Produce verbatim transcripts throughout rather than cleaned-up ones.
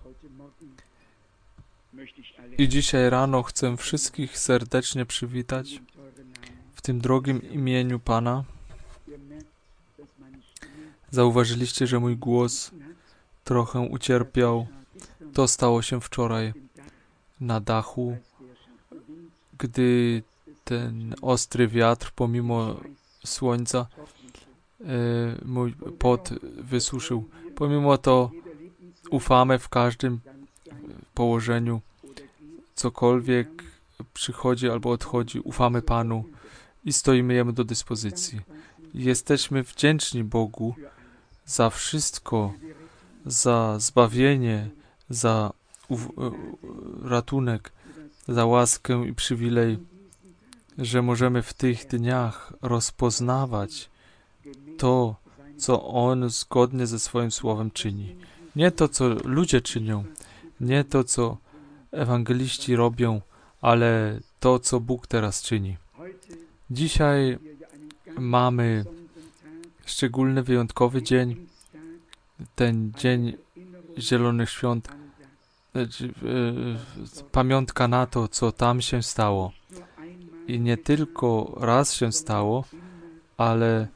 I dzisiaj rano chcę wszystkich serdecznie przywitać w tym drogim imieniu Pana. Zauważyliście, że mój głos trochę ucierpiał. To stało się wczoraj na dachu, gdy ten ostry wiatr, pomimo słońca, e, mój pot wysuszył. Pomimo to ufamy w każdym położeniu, cokolwiek przychodzi albo odchodzi, ufamy Panu i stoimy Jemu do dyspozycji. Jesteśmy wdzięczni Bogu za wszystko, za zbawienie, za ratunek, za łaskę i przywilej, że możemy w tych dniach rozpoznawać to, co On zgodnie ze swoim słowem czyni. Nie to, co ludzie czynią, nie to, co ewangeliści robią, ale to, co Bóg teraz czyni. Dzisiaj mamy szczególny, wyjątkowy dzień, ten dzień Zielonych Świąt, pamiątka na to, co tam się stało. I nie tylko raz się stało, ale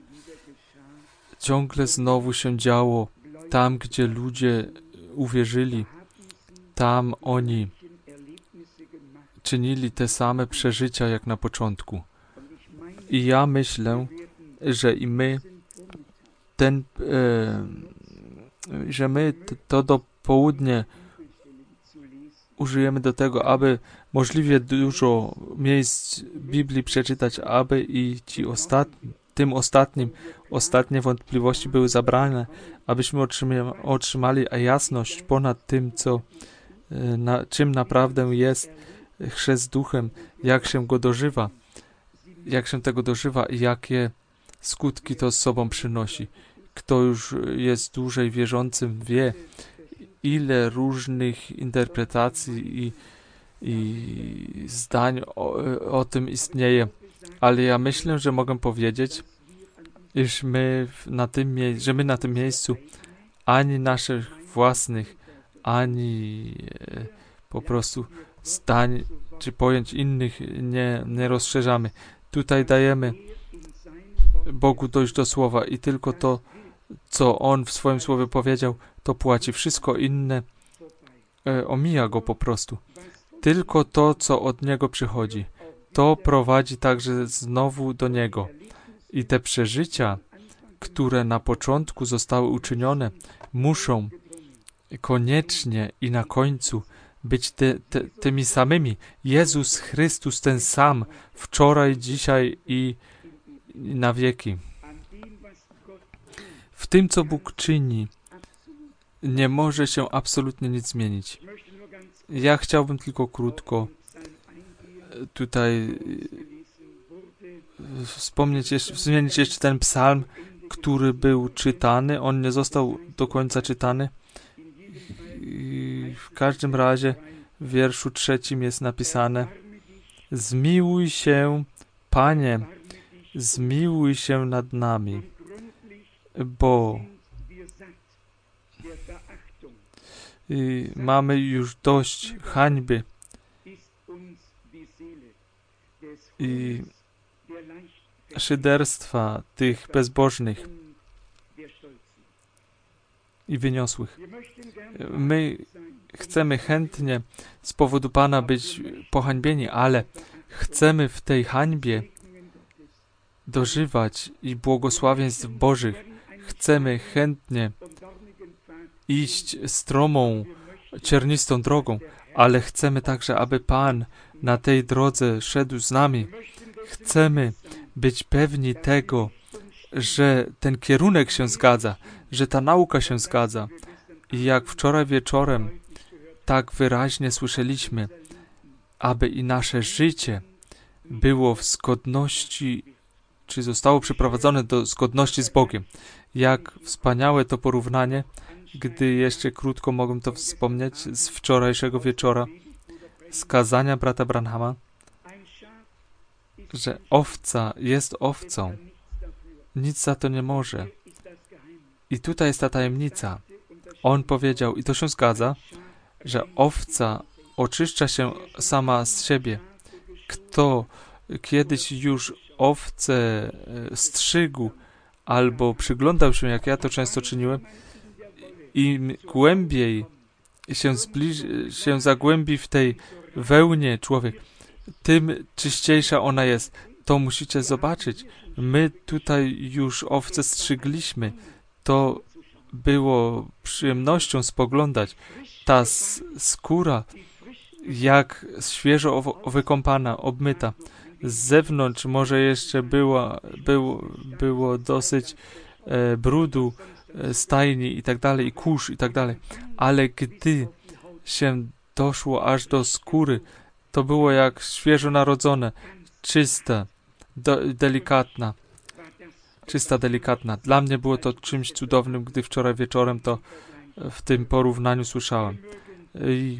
ciągle znowu się działo tam, gdzie ludzie uwierzyli. Tam oni czynili te same przeżycia jak na początku. I ja myślę, że i my ten, e, że my to do południa użyjemy do tego, aby możliwie dużo miejsc Biblii przeczytać, aby i ci ostatni, tym ostatnim, ostatnie wątpliwości były zabrane, abyśmy otrzymali, otrzymali jasność ponad tym, co, na, czym naprawdę jest chrzest duchem, jak się go dożywa, jak się tego dożywa i jakie skutki to z sobą przynosi. Kto już jest dłużej wierzącym, wie, ile różnych interpretacji i, i zdań o, o tym istnieje. Ale ja myślę, że mogę powiedzieć, iż my na tym mie- że my na tym miejscu ani naszych własnych, ani e, po prostu zdań czy pojęć innych nie, nie rozszerzamy. Tutaj dajemy Bogu dojść do słowa i tylko to, co On w swoim słowie powiedział, to płaci. Wszystko inne e, omija Go po prostu. Tylko to, co od Niego przychodzi, to prowadzi także znowu do Niego. I te przeżycia, które na początku zostały uczynione, muszą koniecznie i na końcu być te, te, tymi samymi. Jezus Chrystus ten sam, wczoraj, dzisiaj i, i na wieki. W tym, co Bóg czyni, nie może się absolutnie nic zmienić. Ja chciałbym tylko krótko tutaj wspomnieć jeszcze, wspomnieć jeszcze ten psalm, który był czytany. On nie został do końca czytany. I w każdym razie w wierszu trzecim jest napisane: zmiłuj się, Panie, zmiłuj się nad nami, bo i mamy już dość hańby i szyderstwa tych bezbożnych i wyniosłych. My chcemy chętnie z powodu Pana być pohańbieni, ale chcemy w tej hańbie dożywać i błogosławieństw Bożych. Chcemy chętnie iść stromą, ciernistą drogą, ale chcemy także, aby Pan na tej drodze szedł z nami. Chcemy być pewni tego, że ten kierunek się zgadza, że ta nauka się zgadza. I jak wczoraj wieczorem tak wyraźnie słyszeliśmy, aby i nasze życie było w zgodności, czy zostało przeprowadzone do zgodności z Bogiem. Jak wspaniałe to porównanie, gdy jeszcze krótko mogę to wspomnieć z wczorajszego wieczora, z kazania brata Branhama, że owca jest owcą. Nic za to nie może. I tutaj jest ta tajemnica. On powiedział, i to się zgadza, że owca oczyszcza się sama z siebie. Kto kiedyś już owce strzygł albo przyglądał się, jak ja to często czyniłem, im głębiej się, zbliż- się zagłębi w tej wełnie człowiek, tym czyściejsza ona jest. To musicie zobaczyć. My tutaj już owce strzygliśmy. To było przyjemnością spoglądać. Ta s- skóra, jak świeżo owo- wykąpana, obmyta. Z zewnątrz może jeszcze była, było, było dosyć e, brudu, e, stajni i tak dalej, i kurz i tak dalej. Ale gdy się doszło aż do skóry, to było jak świeżo narodzone, czyste, do, delikatna. Czysta, delikatna. Dla mnie było to czymś cudownym, gdy wczoraj wieczorem to w tym porównaniu słyszałem. I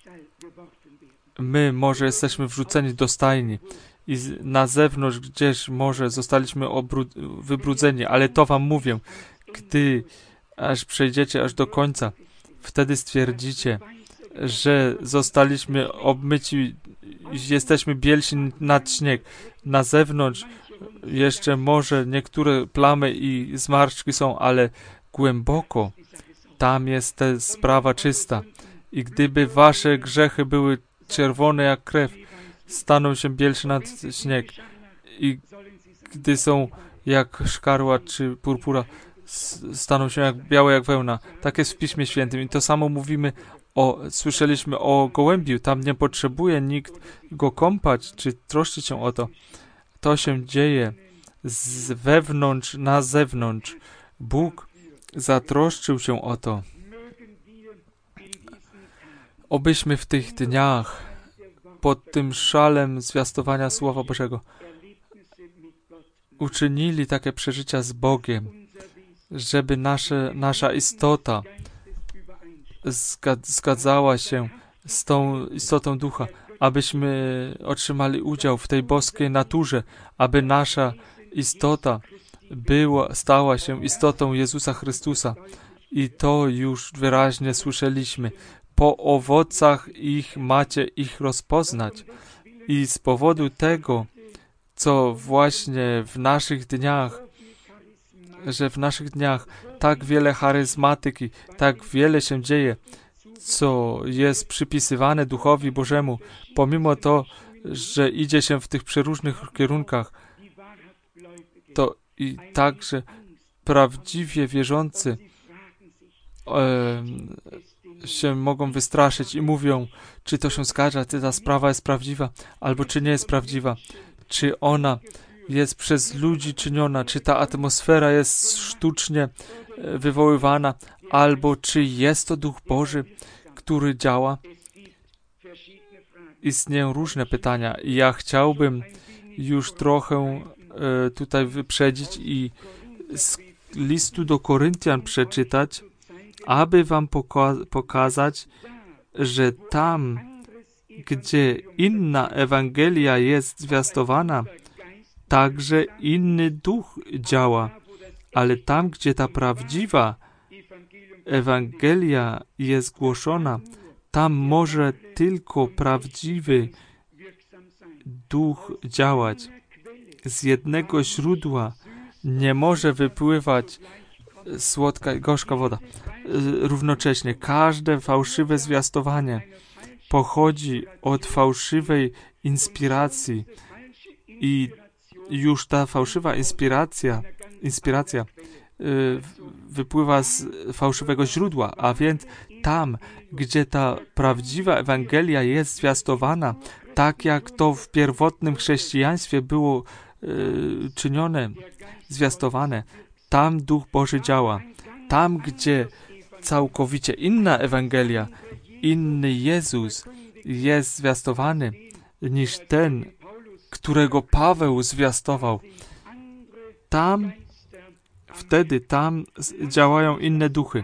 my może jesteśmy wrzuceni do stajni i z- na zewnątrz gdzieś może zostaliśmy obru- wybrudzeni, ale to wam mówię, gdy aż przejdziecie aż do końca, wtedy stwierdzicie, że zostaliśmy obmyci, jesteśmy bielsi nad śnieg. Na zewnątrz jeszcze może niektóre plamy i zmarszczki są, ale głęboko tam jest ta sprawa czysta. I gdyby wasze grzechy były czerwone jak krew, staną się bielsze nad śnieg. I gdy są jak szkarła czy purpura, s- staną się jak białe jak wełna. Tak jest w Piśmie Świętym. I to samo mówimy o, słyszeliśmy o gołębiu. Tam nie potrzebuje nikt go kąpać, czy troszczyć się o to. To się dzieje z wewnątrz na zewnątrz. Bóg zatroszczył się o to. Obyśmy w tych dniach pod tym szalem zwiastowania Słowa Bożego uczynili takie przeżycia z Bogiem, żeby nasze, nasza istota zga- zgadzała się z tą istotą Ducha, abyśmy otrzymali udział w tej boskiej naturze, aby nasza istota była, stała się istotą Jezusa Chrystusa. I to już wyraźnie słyszeliśmy. Po owocach ich macie ich rozpoznać. I z powodu tego, co właśnie w naszych dniach, że w naszych dniach tak wiele charyzmatyki, tak wiele się dzieje, co jest przypisywane Duchowi Bożemu, pomimo to, że idzie się w tych przeróżnych kierunkach, to i także prawdziwie wierzący e, się mogą wystraszyć i mówią, czy to się zgadza, czy ta sprawa jest prawdziwa, albo czy nie jest prawdziwa, czy ona jest przez ludzi czyniona, czy ta atmosfera jest sztucznie e, wywoływana, albo czy jest to Duch Boży, który działa. Istnieją różne pytania i ja chciałbym już trochę e, tutaj wyprzedzić i z listu do Koryntian przeczytać, aby wam poka- pokazać, że tam, gdzie inna Ewangelia jest zwiastowana, także inny duch działa, ale tam, gdzie ta prawdziwa Ewangelia jest głoszona, tam może tylko prawdziwy duch działać. Z jednego źródła nie może wypływać słodka i gorzka woda. Równocześnie każde fałszywe zwiastowanie pochodzi od fałszywej inspiracji i już ta fałszywa inspiracja, inspiracja y, wypływa z fałszywego źródła, a więc tam, gdzie ta prawdziwa Ewangelia jest zwiastowana, tak jak to w pierwotnym chrześcijaństwie było y, czynione, zwiastowane, tam Duch Boży działa. Tam, gdzie całkowicie inna Ewangelia, inny Jezus jest zwiastowany niż ten, którego Paweł zwiastował, tam, wtedy tam działają inne duchy.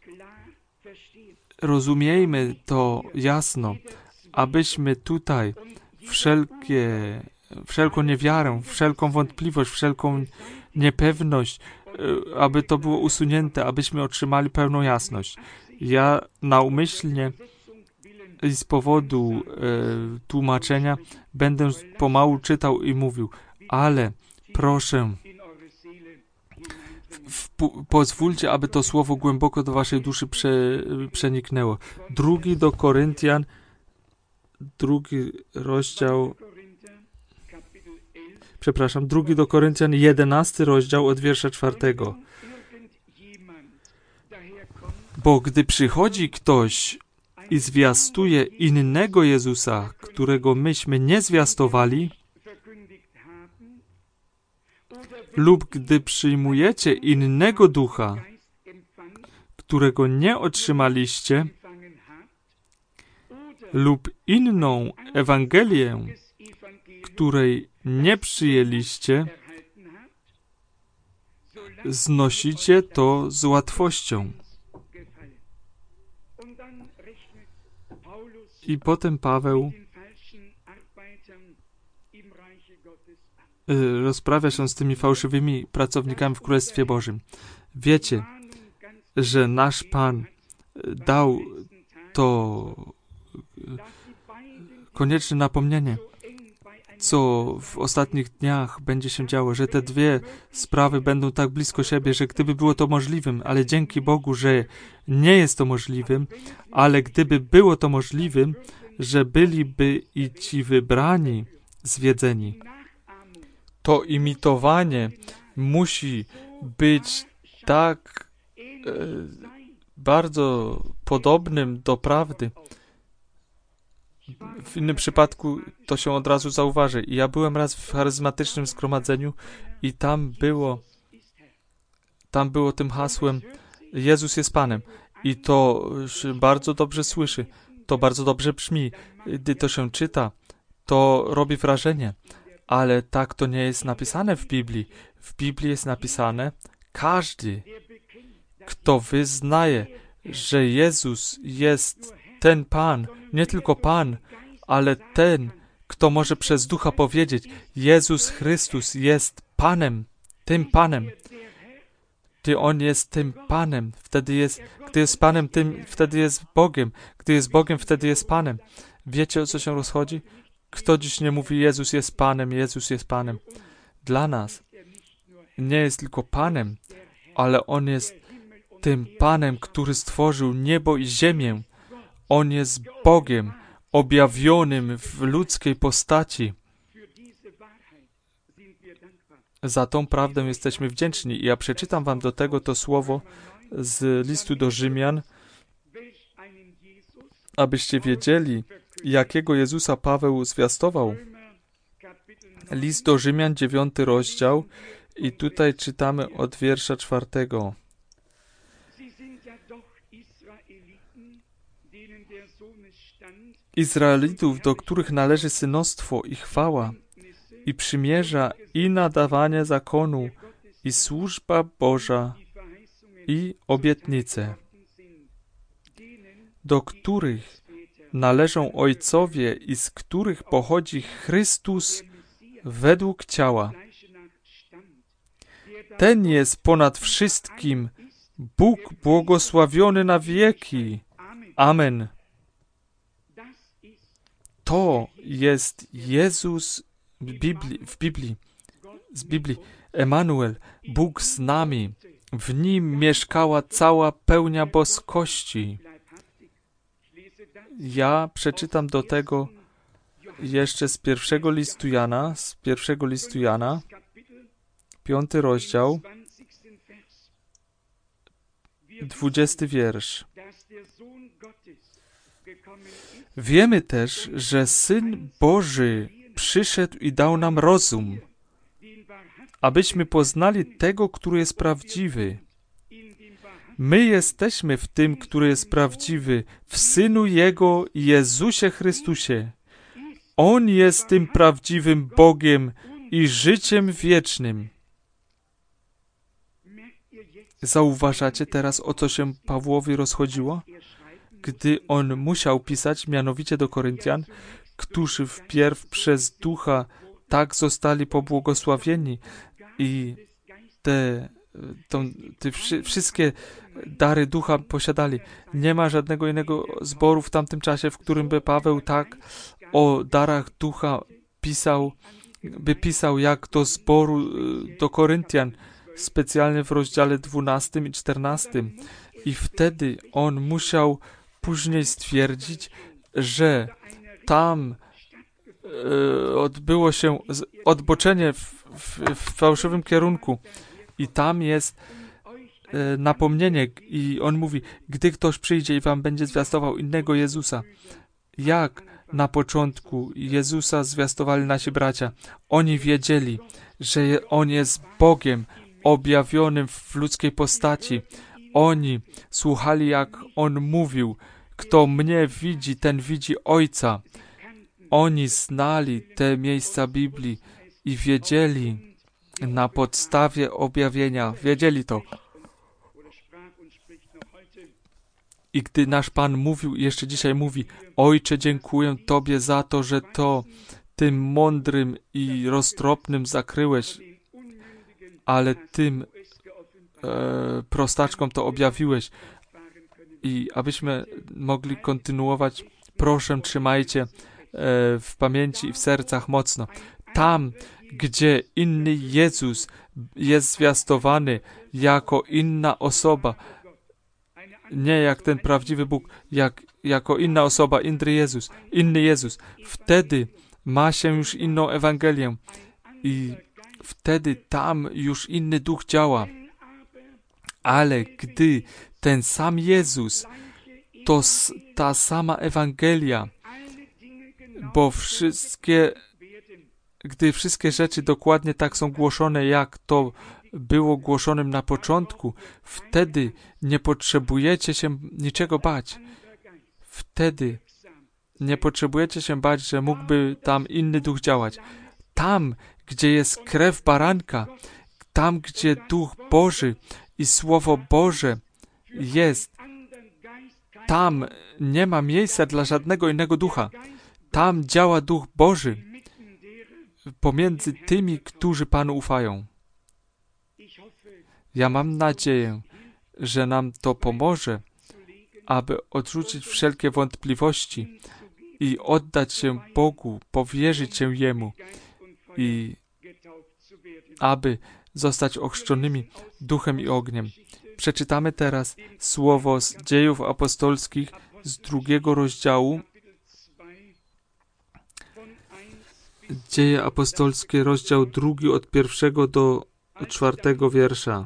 Rozumiejmy to jasno, abyśmy tutaj wszelkie, wszelką niewiarę, wszelką wątpliwość, wszelką niepewność aby to było usunięte, abyśmy otrzymali pełną jasność. Ja naumyślnie i z powodu e, tłumaczenia będę pomału czytał i mówił, ale proszę, w, w, pozwólcie, aby to słowo głęboko do waszej duszy prze, przeniknęło. Drugi do Koryntian, drugi rozdział, przepraszam, drugi do Koryntian, jedenasty rozdział od wiersza czwartego. Bo gdy przychodzi ktoś i zwiastuje innego Jezusa, którego myśmy nie zwiastowali, lub gdy przyjmujecie innego ducha, którego nie otrzymaliście, lub inną Ewangelię, której nie przyjęliście, znosicie to z łatwością. I potem Paweł rozprawia się z tymi fałszywymi pracownikami w Królestwie Bożym. Wiecie, że nasz Pan dał to konieczne napomnienie, co w ostatnich dniach będzie się działo, że te dwie sprawy będą tak blisko siebie, że gdyby było to możliwym, ale dzięki Bogu, że nie jest to możliwym, ale gdyby było to możliwym, że byliby i ci wybrani, zwiedzeni. To imitowanie musi być tak e, bardzo podobnym do prawdy. W innym przypadku to się od razu zauważy. I ja byłem raz w charyzmatycznym zgromadzeniu i tam było tam było tym hasłem Jezus jest Panem. I to się bardzo dobrze słyszy. To bardzo dobrze brzmi. Gdy to się czyta, to robi wrażenie. Ale tak to nie jest napisane w Biblii. W Biblii jest napisane, każdy, kto wyznaje, że Jezus jest ten Pan, nie tylko Pan, ale ten, kto może przez Ducha powiedzieć, Jezus Chrystus jest Panem, tym Panem. Gdy On jest tym Panem, wtedy jest, gdy jest Panem, tym, wtedy jest Bogiem. Gdy jest Bogiem, wtedy jest Panem. Wiecie, o co się rozchodzi? Kto dziś nie mówi, Jezus jest Panem, Jezus jest Panem? Dla nas nie jest tylko Panem, ale On jest tym Panem, który stworzył niebo i ziemię. On jest Bogiem objawionym w ludzkiej postaci. Za tą prawdę jesteśmy wdzięczni. I ja przeczytam wam do tego to słowo z listu do Rzymian, abyście wiedzieli, jakiego Jezusa Paweł zwiastował. List do Rzymian, dziewiąty rozdział, i tutaj czytamy od wiersza czwartego. Izraelitów, do których należy synostwo i chwała, i przymierza, i nadawanie zakonu, i służba Boża, i obietnice, do których należą ojcowie i z których pochodzi Chrystus według ciała. Ten jest ponad wszystkim, Bóg błogosławiony na wieki. Amen. To jest Jezus w Biblii, w Biblii, z Biblii, Emanuel, Bóg z nami. W Nim mieszkała cała pełnia boskości. Ja przeczytam do tego jeszcze z pierwszego listu Jana, z pierwszego listu Jana, piąty rozdział, dwudziesty wiersz. Wiemy też, że Syn Boży przyszedł i dał nam rozum, abyśmy poznali tego, który jest prawdziwy. My jesteśmy w tym, który jest prawdziwy, w Synu Jego, Jezusie Chrystusie. On jest tym prawdziwym Bogiem i życiem wiecznym. Zauważacie teraz, o co się Pawłowi rozchodziło? Gdy on musiał pisać, mianowicie do Koryntian, którzy wpierw przez Ducha tak zostali pobłogosławieni i te tą, te wszy, wszystkie dary ducha posiadali. Nie ma żadnego innego zboru w tamtym czasie, w którym by Paweł tak o darach ducha pisał, by pisał jak do zboru, do Koryntian, specjalnie w rozdziale dwunastym i czternastym. I wtedy on musiał później stwierdzić, że tam e, odbyło się odboczenie w, w, w fałszywym kierunku i tam jest e, napomnienie i on mówi, gdy ktoś przyjdzie i wam będzie zwiastował innego Jezusa, jak na początku Jezusa zwiastowali nasi bracia, oni wiedzieli, że On jest Bogiem objawionym w ludzkiej postaci. Oni słuchali, jak On mówił, kto mnie widzi, ten widzi Ojca. Oni znali te miejsca Biblii i wiedzieli na podstawie objawienia, wiedzieli to. I gdy nasz Pan mówił, jeszcze dzisiaj mówi, Ojcze, dziękuję Tobie za to, że to tym mądrym i roztropnym zakryłeś, ale tym e, prostaczkom to objawiłeś. I abyśmy mogli kontynuować, proszę, trzymajcie e, w pamięci i w sercach mocno. Tam, gdzie inny Jezus jest zwiastowany jako inna osoba, nie jak ten prawdziwy Bóg, jak, jako inna osoba, inny Jezus, inny Jezus. Wtedy ma się już inną Ewangelię i wtedy tam już inny duch działa. Ale gdy ten sam Jezus, to ta sama Ewangelia, bo wszystkie, gdy wszystkie rzeczy dokładnie tak są głoszone, jak to było głoszonym na początku, wtedy nie potrzebujecie się niczego bać. Wtedy nie potrzebujecie się bać, że mógłby tam inny duch działać. Tam, gdzie jest krew baranka, tam, gdzie Duch Boży i Słowo Boże jest, tam nie ma miejsca dla żadnego innego ducha. Tam działa Duch Boży pomiędzy tymi, którzy Panu ufają. Ja mam nadzieję, że nam to pomoże, aby odrzucić wszelkie wątpliwości i oddać się Bogu, powierzyć się Jemu i aby zostać ochrzczonymi duchem i ogniem. Przeczytamy teraz słowo z Dziejów Apostolskich z drugiego rozdziału. Dzieje Apostolskie, rozdział drugi od pierwszego do czwartego wiersza.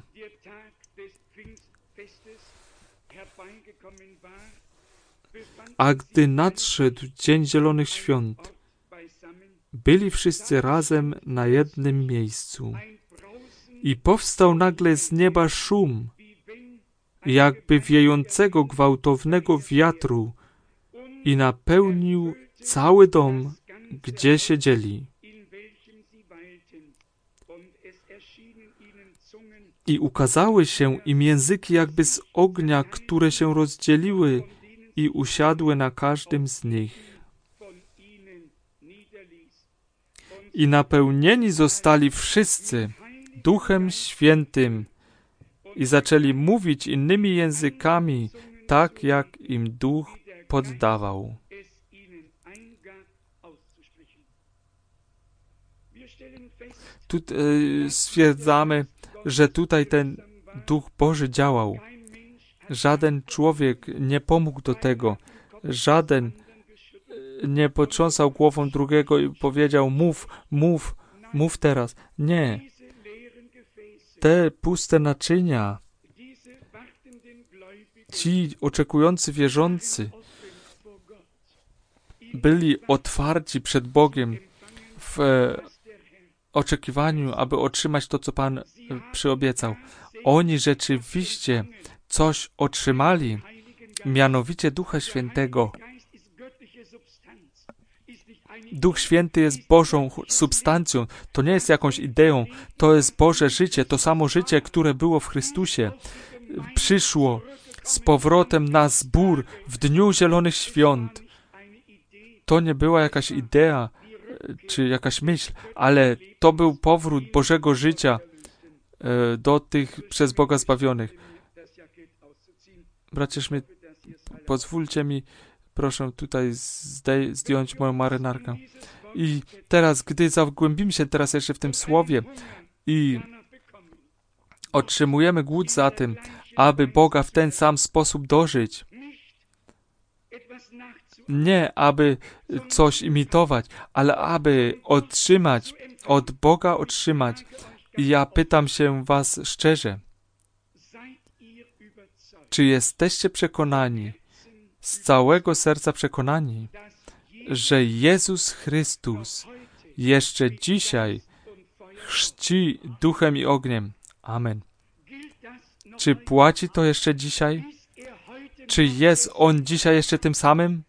A gdy nadszedł Dzień Zielonych Świąt, byli wszyscy razem na jednym miejscu. I powstał nagle z nieba szum, jakby wiejącego gwałtownego wiatru i napełnił cały dom, gdzie siedzieli. I ukazały się im języki jakby z ognia, które się rozdzieliły i usiadły na każdym z nich. I napełnieni zostali wszyscy Duchem Świętym i zaczęli mówić innymi językami, tak jak im Duch poddawał. Tu e, stwierdzamy, że tutaj ten Duch Boży działał. Żaden człowiek nie pomógł do tego. Żaden nie potrząsał głową drugiego i powiedział, mów, mów, mów teraz. Nie. Te puste naczynia, ci oczekujący wierzący byli otwarci przed Bogiem w oczekiwaniu, aby otrzymać to, co Pan przyobiecał. Oni rzeczywiście coś otrzymali, mianowicie Ducha Świętego. Duch Święty jest Bożą substancją, to nie jest jakąś ideą, to jest Boże życie, to samo życie, które było w Chrystusie. Przyszło z powrotem na zbór w Dniu Zielonych Świąt. To nie była jakaś idea, czy jakaś myśl, ale to był powrót Bożego życia do tych przez Boga zbawionych. Bracie Schmidt, pozwólcie mi, proszę tutaj zdej, zdjąć moją marynarkę. I teraz, gdy zagłębimy się teraz jeszcze w tym słowie i otrzymujemy głód za tym, aby Boga w ten sam sposób dożyć, nie aby coś imitować, ale aby otrzymać, od Boga otrzymać. I ja pytam się was szczerze, czy jesteście przekonani, z całego serca przekonani, że Jezus Chrystus jeszcze dzisiaj chrzci duchem i ogniem? Amen. Czy płaci to jeszcze dzisiaj? Czy jest On dzisiaj jeszcze tym samym?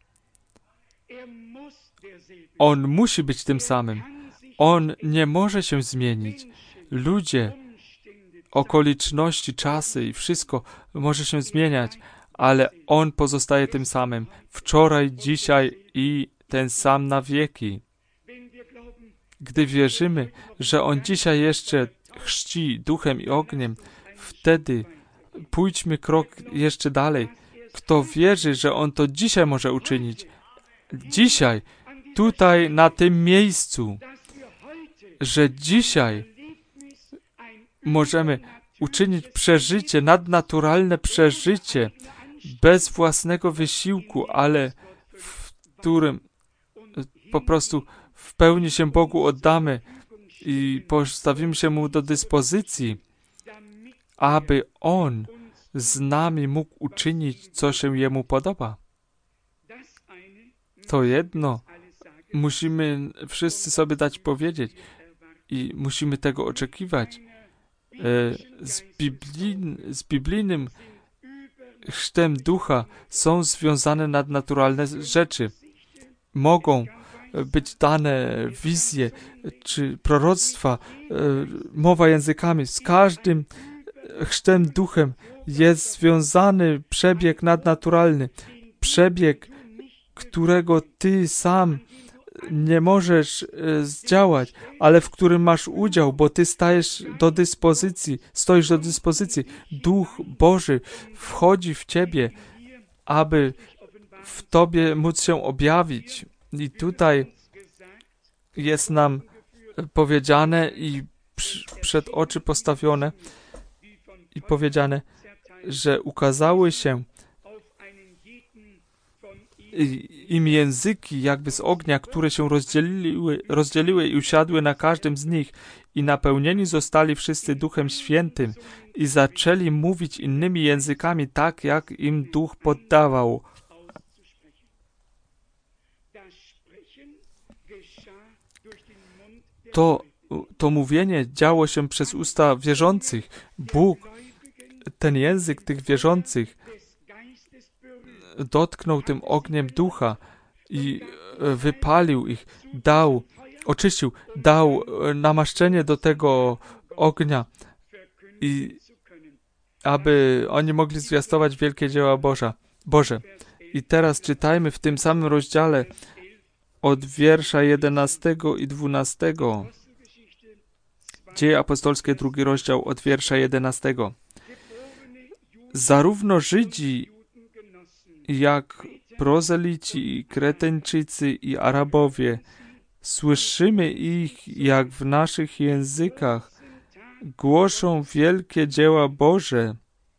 On musi być tym samym. On nie może się zmienić. Ludzie, okoliczności, czasy i wszystko może się zmieniać, ale On pozostaje tym samym. Wczoraj, dzisiaj i ten sam na wieki. Gdy wierzymy, że On dzisiaj jeszcze chrzci duchem i ogniem, wtedy pójdźmy krok jeszcze dalej. Kto wierzy, że On to dzisiaj może uczynić, dzisiaj, tutaj, na tym miejscu, że dzisiaj możemy uczynić przeżycie, nadnaturalne przeżycie, bez własnego wysiłku, ale w którym po prostu w pełni się Bogu oddamy i postawimy się Mu do dyspozycji, aby On z nami mógł uczynić, co się Jemu podoba. To jedno musimy wszyscy sobie dać powiedzieć i musimy tego oczekiwać. Z, biblin, z biblijnym chrztem ducha są związane nadnaturalne rzeczy. Mogą być dane wizje czy proroctwa, mowa językami. Z każdym chrztem duchem jest związany przebieg nadnaturalny. Przebieg, którego ty sam nie możesz zdziałać, ale w którym masz udział, bo ty stajesz do dyspozycji, stoisz do dyspozycji. Duch Boży wchodzi w ciebie, aby w tobie móc się objawić. I tutaj jest nam powiedziane i przed oczy postawione i powiedziane, że ukazały się im języki jakby z ognia, które się rozdzieliły, rozdzieliły i usiadły na każdym z nich i napełnieni zostali wszyscy Duchem Świętym i zaczęli mówić innymi językami tak, jak im Duch poddawał. To, to mówienie działo się przez usta wierzących. Bóg, ten język tych wierzących, dotknął tym ogniem ducha i wypalił ich, dał, oczyścił, dał namaszczenie do tego ognia, i aby oni mogli zwiastować wielkie dzieła Boża, Boże. I teraz czytajmy w tym samym rozdziale od wiersza jedenastego i dwunastego. Dzieje apostolskie, drugi rozdział, od wiersza jedenastego. Zarówno Żydzi, jak prozelici, Kreteńczycy i Arabowie, słyszymy ich, jak w naszych językach głoszą wielkie dzieła Boże.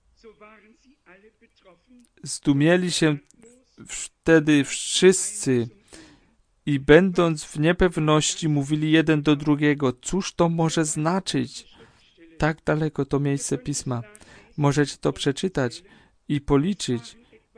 Zdumieli się wtedy wszyscy i będąc w niepewności mówili jeden do drugiego, cóż to może znaczyć? Tak daleko to miejsce Pisma. Możecie to przeczytać i policzyć.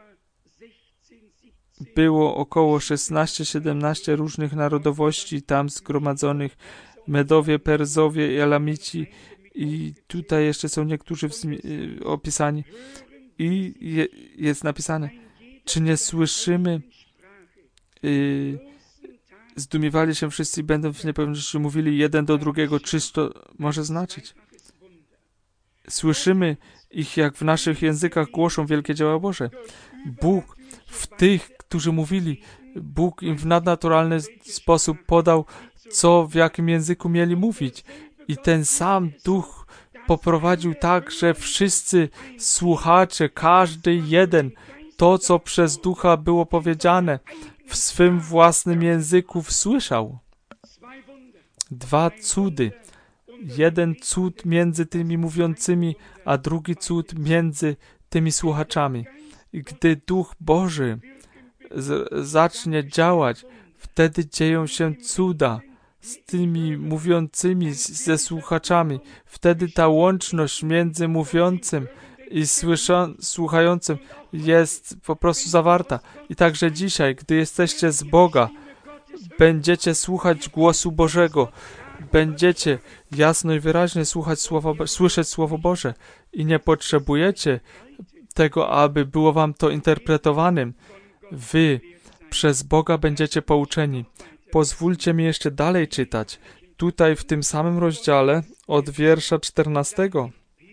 Było około szesnaście siedemnaście różnych narodowości tam zgromadzonych, Medowie, Perzowie i Elamici, i tutaj jeszcze są niektórzy opisani. I je, jest napisane, czy nie słyszymy, yy, zdumiewali się wszyscy i będąc w niepewności mówili jeden do drugiego, czyż to może znaczyć? Słyszymy ich, jak w naszych językach głoszą wielkie dzieła Boże. Bóg w tych, którzy mówili, Bóg im w nadnaturalny sposób podał, co w jakim języku mieli mówić. I ten sam Duch poprowadził tak, że wszyscy słuchacze, każdy jeden, to co przez Ducha było powiedziane, w swym własnym języku słyszał. Dwa cudy. Jeden cud między tymi mówiącymi, a drugi cud między tymi słuchaczami. I gdy Duch Boży z- zacznie działać, wtedy dzieją się cuda z tymi mówiącymi, z- ze słuchaczami. Wtedy ta łączność między mówiącym i słysza- słuchającym jest po prostu zawarta. I także dzisiaj, gdy jesteście z Boga, będziecie słuchać głosu Bożego, będziecie jasno i wyraźnie słuchać słowa, Bo- słyszeć Słowo Boże i nie potrzebujecie tego, aby było wam to interpretowanym. Wy przez Boga będziecie pouczeni. Pozwólcie mi jeszcze dalej czytać. Tutaj w tym samym rozdziale od wiersza czternastego.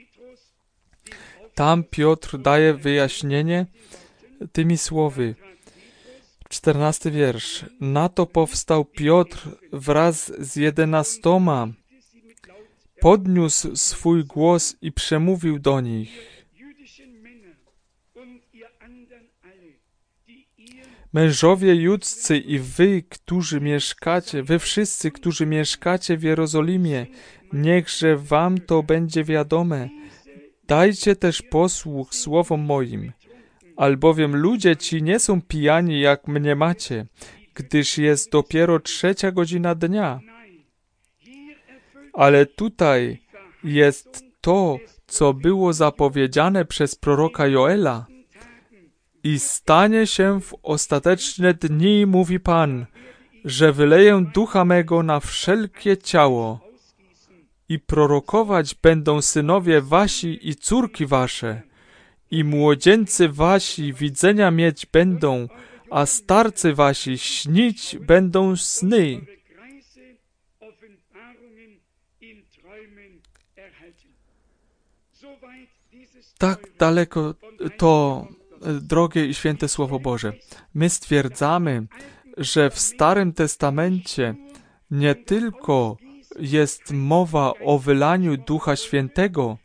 Tam Piotr daje wyjaśnienie tymi słowy. Czternasty wiersz. Na to powstał Piotr wraz z jedenastoma. Podniósł swój głos i przemówił do nich. Mężowie judzcy i wy, którzy mieszkacie, wy wszyscy, którzy mieszkacie w Jerozolimie, niechże wam to będzie wiadome. Dajcie też posłuch słowom moim, albowiem ludzie ci nie są pijani, jak mnie macie, gdyż jest dopiero trzecia godzina dnia. Ale tutaj jest to, co było zapowiedziane przez proroka Joela. I stanie się w ostateczne dni, mówi Pan, że wyleję ducha mego na wszelkie ciało i prorokować będą synowie wasi i córki wasze i młodzieńcy wasi widzenia mieć będą, a starcy wasi śnić będą sny. Tak daleko to drogie i święte Słowo Boże. My stwierdzamy, że w Starym Testamencie nie tylko jest mowa o wylaniu Ducha Świętego,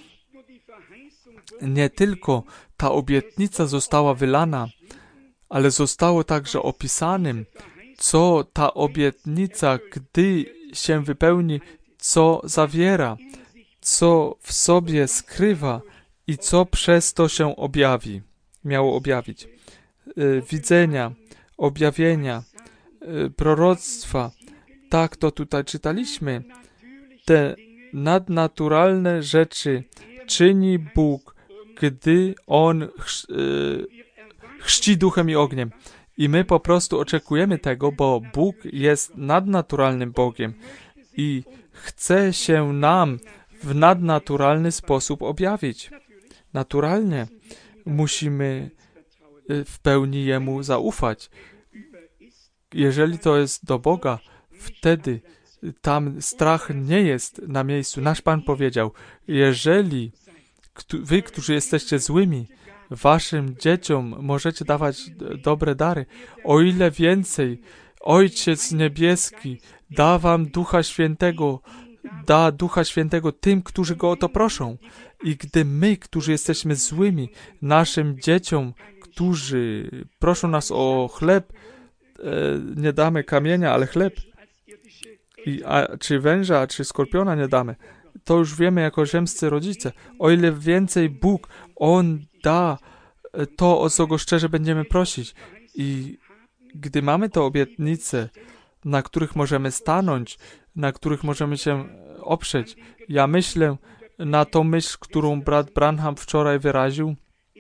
nie tylko ta obietnica została wylana, ale zostało także opisanym, co ta obietnica, gdy się wypełni, co zawiera, co w sobie skrywa i co przez to się objawi. Miało objawić. Y, widzenia, objawienia, y, proroctwa. Tak to tutaj czytaliśmy. Te nadnaturalne rzeczy czyni Bóg, gdy On chrz, y, chrzci duchem i ogniem. I my po prostu oczekujemy tego, bo Bóg jest nadnaturalnym Bogiem i chce się nam w nadnaturalny sposób objawić. Naturalnie musimy w pełni Jemu zaufać. Jeżeli to jest do Boga, wtedy tam strach nie jest na miejscu. Nasz Pan powiedział, jeżeli wy, którzy jesteście złymi, waszym dzieciom możecie dawać dobre dary, o ile więcej Ojciec Niebieski da wam Ducha Świętego, da Ducha Świętego tym, którzy Go o to proszą. I gdy my, którzy jesteśmy złymi, naszym dzieciom, którzy proszą nas o chleb, e, nie damy kamienia, ale chleb, I, a, czy węża, czy skorpiona nie damy, to już wiemy jako ziemscy rodzice. O ile więcej Bóg, On da to, o co Go szczerze będziemy prosić. I gdy mamy te obietnice, na których możemy stanąć, na których możemy się oprzeć, ja myślę na tą myśl, którą brat Branham wczoraj wyraził.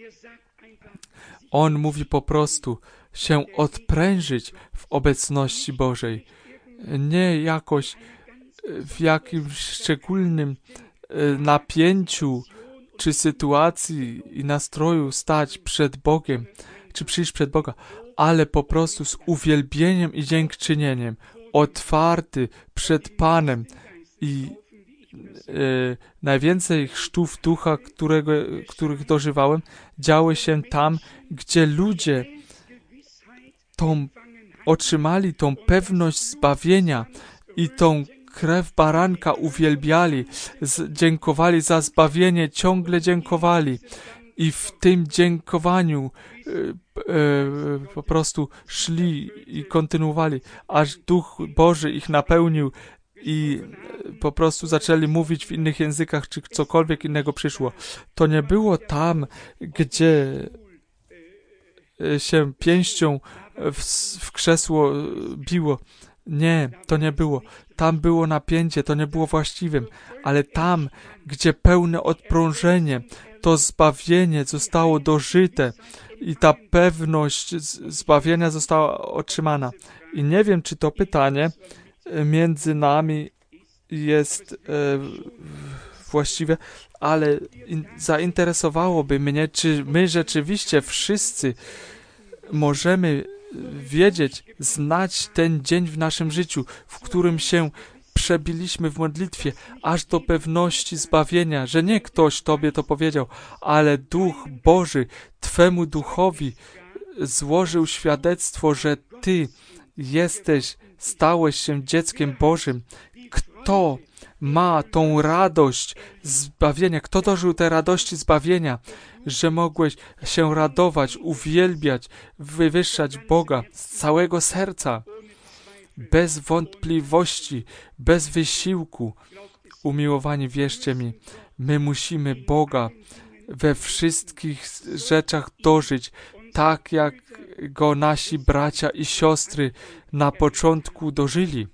On mówi po prostu się odprężyć w obecności Bożej. Nie jakoś w jakimś szczególnym napięciu czy sytuacji i nastroju stać przed Bogiem, czy przyjść przed Boga, ale po prostu z uwielbieniem i dziękczynieniem, otwarty przed Panem i e, najwięcej chrztów Ducha, którego, których dożywałem, działy się tam, gdzie ludzie tą, otrzymali tą pewność zbawienia i tą krew baranka uwielbiali, z, dziękowali za zbawienie, ciągle dziękowali. I w tym dziękowaniu e, e, po prostu szli i kontynuowali, aż Duch Boży ich napełnił i po prostu zaczęli mówić w innych językach, czy cokolwiek innego przyszło. To nie było tam, gdzie się pięścią w, w krzesło biło. Nie, to nie było. Tam było napięcie, to nie było właściwym, ale tam, gdzie pełne odprążenie, to zbawienie zostało dożyte i ta pewność zbawienia została otrzymana. I nie wiem, czy to pytanie między nami jest e, właściwe, ale in, zainteresowałoby mnie, czy my rzeczywiście wszyscy możemy wiedzieć, znać ten dzień w naszym życiu, w którym się przebiliśmy w modlitwie, aż do pewności zbawienia, że nie ktoś Tobie to powiedział, ale Duch Boży Twemu Duchowi złożył świadectwo, że Ty jesteś, stałeś się dzieckiem Bożym. Kto ma tą radość zbawienia? Kto dożył tej radości zbawienia, że mogłeś się radować, uwielbiać, wywyższać Boga z całego serca, bez wątpliwości, bez wysiłku? Umiłowani, wierzcie mi, my musimy Boga we wszystkich rzeczach dożyć, tak jak Go nasi bracia i siostry na początku dożyli.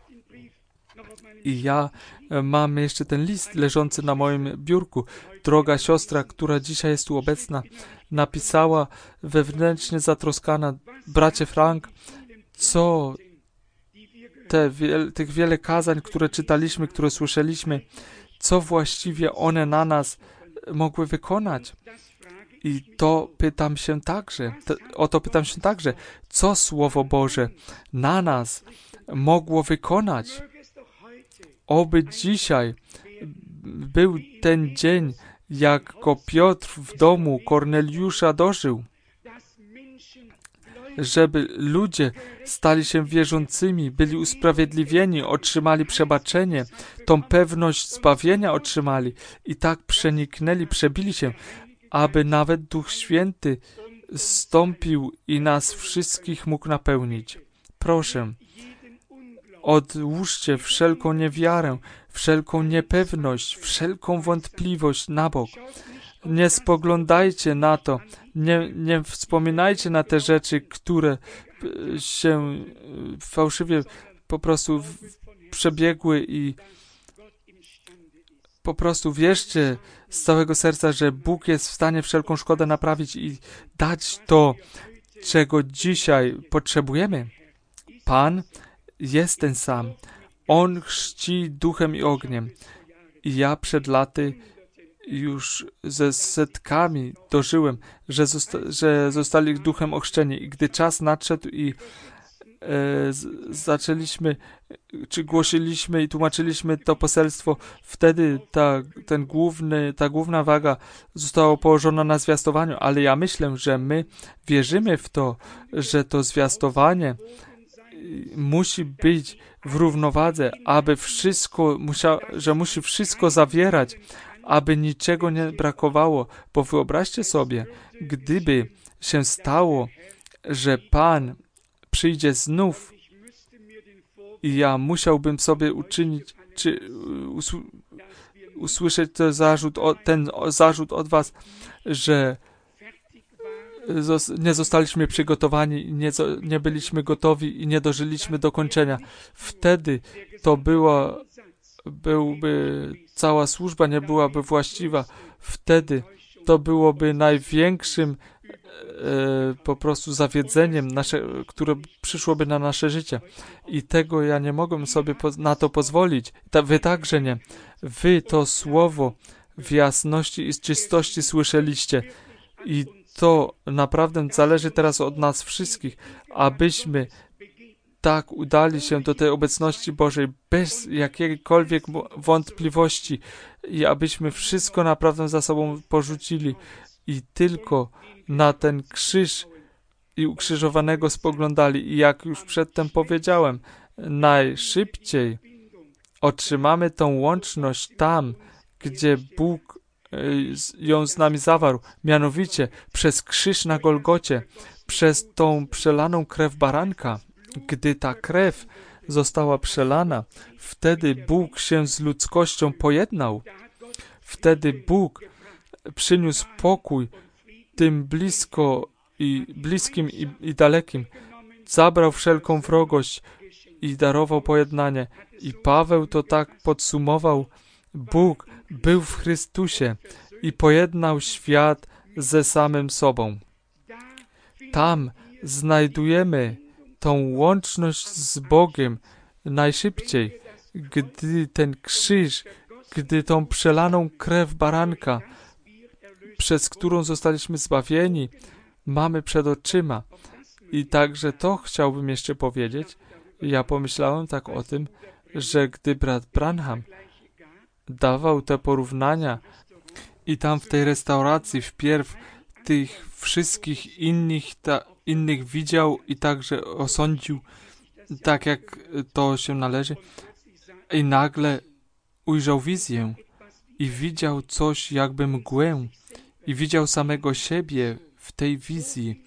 I ja mam jeszcze ten list leżący na moim biurku. Droga siostra, która dzisiaj jest tu obecna, napisała wewnętrznie zatroskana: bracie Frank, co te wiel, tych wiele kazań, które czytaliśmy, które słyszeliśmy, co właściwie one na nas mogły wykonać? I to pytam się także, te, o to pytam się także, co Słowo Boże na nas mogło wykonać? Oby dzisiaj był ten dzień, jak go Piotr w domu Korneliusza dożył, żeby ludzie stali się wierzącymi, byli usprawiedliwieni, otrzymali przebaczenie, tą pewność zbawienia otrzymali i tak przeniknęli, przebili się, aby nawet Duch Święty zstąpił i nas wszystkich mógł napełnić. Proszę, odłóżcie wszelką niewiarę, wszelką niepewność, wszelką wątpliwość na bok. Nie spoglądajcie na to, nie, nie wspominajcie na te rzeczy, które się fałszywie po prostu przebiegły i po prostu wierzcie z całego serca, że Bóg jest w stanie wszelką szkodę naprawić i dać to, czego dzisiaj potrzebujemy. Pan jest ten sam. On chrzci duchem i ogniem. I ja przed laty już ze setkami dożyłem, że, zosta że zostali duchem ochrzczeni. I gdy czas nadszedł i e, z zaczęliśmy, czy głosiliśmy i tłumaczyliśmy to poselstwo, wtedy ta, ten główny, ta główna waga została położona na zwiastowaniu, ale ja myślę, że my wierzymy w to, że to zwiastowanie musi być w równowadze, aby wszystko, musia, że musi wszystko zawierać, aby niczego nie brakowało, bo wyobraźcie sobie, gdyby się stało, że Pan przyjdzie znów i ja musiałbym sobie uczynić, czy usł usłyszeć ten zarzut, ten zarzut od was, że nie zostaliśmy przygotowani, nie, nie byliśmy gotowi i nie dożyliśmy do kończenia. Wtedy to była, byłby, cała służba nie byłaby właściwa. Wtedy to byłoby największym e, po prostu zawiedzeniem, nasze, które przyszłoby na nasze życie. I tego ja nie mogłem sobie na to pozwolić. Ta, wy także nie. Wy to słowo w jasności i z czystości słyszeliście. I to naprawdę zależy teraz od nas wszystkich, abyśmy tak udali się do tej obecności Bożej bez jakiejkolwiek wątpliwości i abyśmy wszystko naprawdę za sobą porzucili i tylko na ten krzyż i ukrzyżowanego spoglądali. I jak już przedtem powiedziałem, najszybciej otrzymamy tą łączność tam, gdzie Bóg ją z nami zawarł, mianowicie przez krzyż na Golgocie, przez tą przelaną krew baranka. Gdy ta krew została przelana, wtedy Bóg się z ludzkością pojednał. Wtedy Bóg przyniósł pokój tym blisko i bliskim i, i dalekim. Zabrał wszelką wrogość i darował pojednanie. I Paweł to tak podsumował. Bóg był w Chrystusie i pojednał świat ze samym sobą. Tam znajdujemy tą łączność z Bogiem najszybciej, gdy ten krzyż, gdy tą przelaną krew baranka, przez którą zostaliśmy zbawieni, mamy przed oczyma. I także to chciałbym jeszcze powiedzieć. Ja pomyślałem tak o tym, że gdy brat Branham dawał te porównania i tam w tej restauracji wpierw tych wszystkich innych, ta, innych widział i także osądził tak, jak to się należy, i nagle ujrzał wizję i widział coś jakby mgłę i widział samego siebie w tej wizji,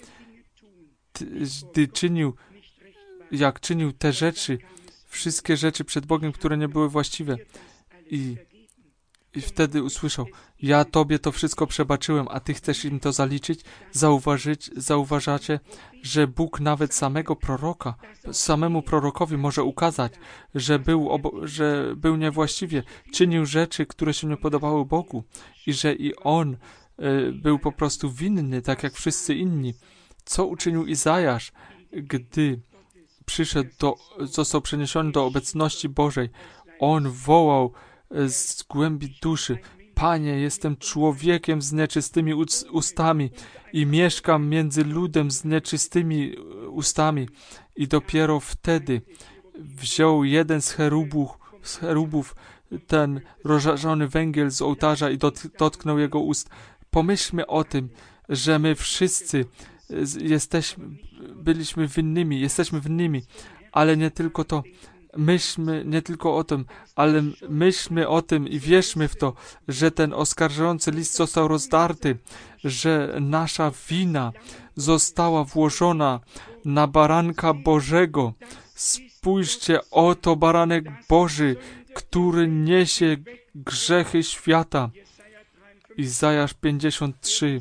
gdy czynił, jak czynił te rzeczy, wszystkie rzeczy przed Bogiem, które nie były właściwe. I, i wtedy usłyszał, ja Tobie to wszystko przebaczyłem, a Ty chcesz im to zaliczyć? Zauważyć, zauważacie, że Bóg nawet samego proroka, samemu prorokowi może ukazać, że był, obo- że był niewłaściwie, czynił rzeczy, które się nie podobały Bogu i że i on y, był po prostu winny, tak jak wszyscy inni. Co uczynił Izajasz, gdy przyszedł do, został przeniesiony do obecności Bożej? On wołał z głębi duszy, Panie, jestem człowiekiem z nieczystymi ustami i mieszkam między ludem z nieczystymi ustami. I dopiero wtedy wziął jeden z cherubów, z cherubów ten rozżarzony węgiel z ołtarza i dot, dotknął jego ust. Pomyślmy o tym, że my wszyscy jesteśmy, byliśmy winnymi, jesteśmy winnymi, ale nie tylko to. Myślmy nie tylko o tym, ale myślmy o tym i wierzmy w to, że ten oskarżający list został rozdarty, że nasza wina została włożona na baranka Bożego. Spójrzcie, oto baranek Boży, który niesie grzechy świata. Izajasz pięćdziesiąt trzy.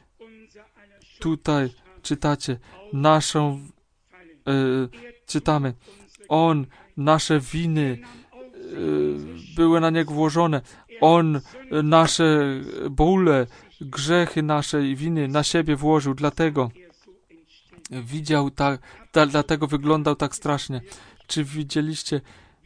Tutaj czytacie naszą, yy, czytamy, On nasze winy y, były na Niego włożone. On y, nasze bóle, grzechy nasze i winy na siebie włożył. Dlatego widział tak, da, dlatego wyglądał tak strasznie. Czy widzieliście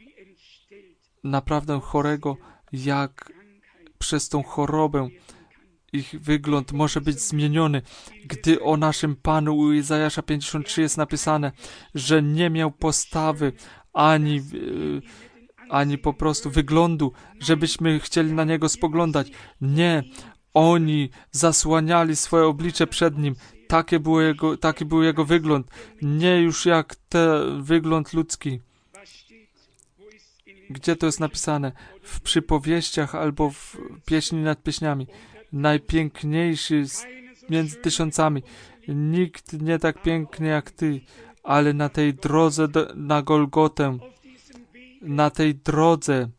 naprawdę chorego, jak przez tą chorobę ich wygląd może być zmieniony, gdy o naszym Panu u Izajasza pięćdziesiąt trzy jest napisane, że nie miał postawy ani, yy, ani po prostu wyglądu, żebyśmy chcieli na Niego spoglądać. Nie, oni zasłaniali swoje oblicze przed Nim. Takie było jego, taki był Jego wygląd. Nie już jak ten wygląd ludzki. Gdzie to jest napisane? W przypowieściach albo w pieśni nad pieśniami. Najpiękniejszy z, między tysiącami. Nikt nie tak piękny jak Ty, ale na tej drodze do, na Golgotę, na tej drodze,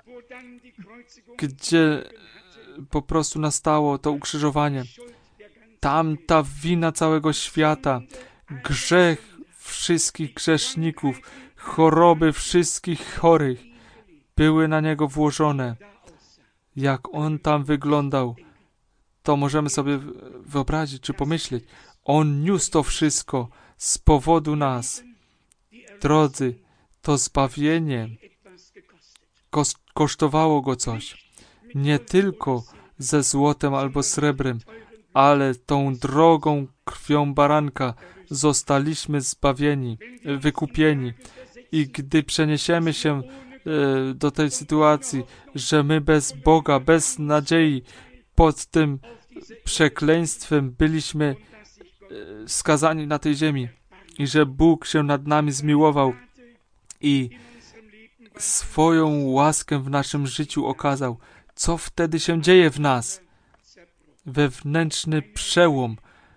gdzie po prostu nastało to ukrzyżowanie, tam ta wina całego świata, grzech wszystkich grzeszników, choroby wszystkich chorych były na Niego włożone. Jak On tam wyglądał, to możemy sobie wyobrazić czy pomyśleć. On niósł to wszystko z powodu nas. Drodzy, to zbawienie kos- kosztowało Go coś. Nie tylko ze złotem albo srebrem, ale tą drogą krwią baranka zostaliśmy zbawieni, wykupieni. I gdy przeniesiemy się e, do tej sytuacji, że my bez Boga, bez nadziei, pod tym przekleństwem byliśmy e, skazani na tej ziemi i że Bóg się nad nami zmiłował i swoją łaskę w naszym życiu okazał. Co wtedy się dzieje w nas? Wewnętrzny przełom,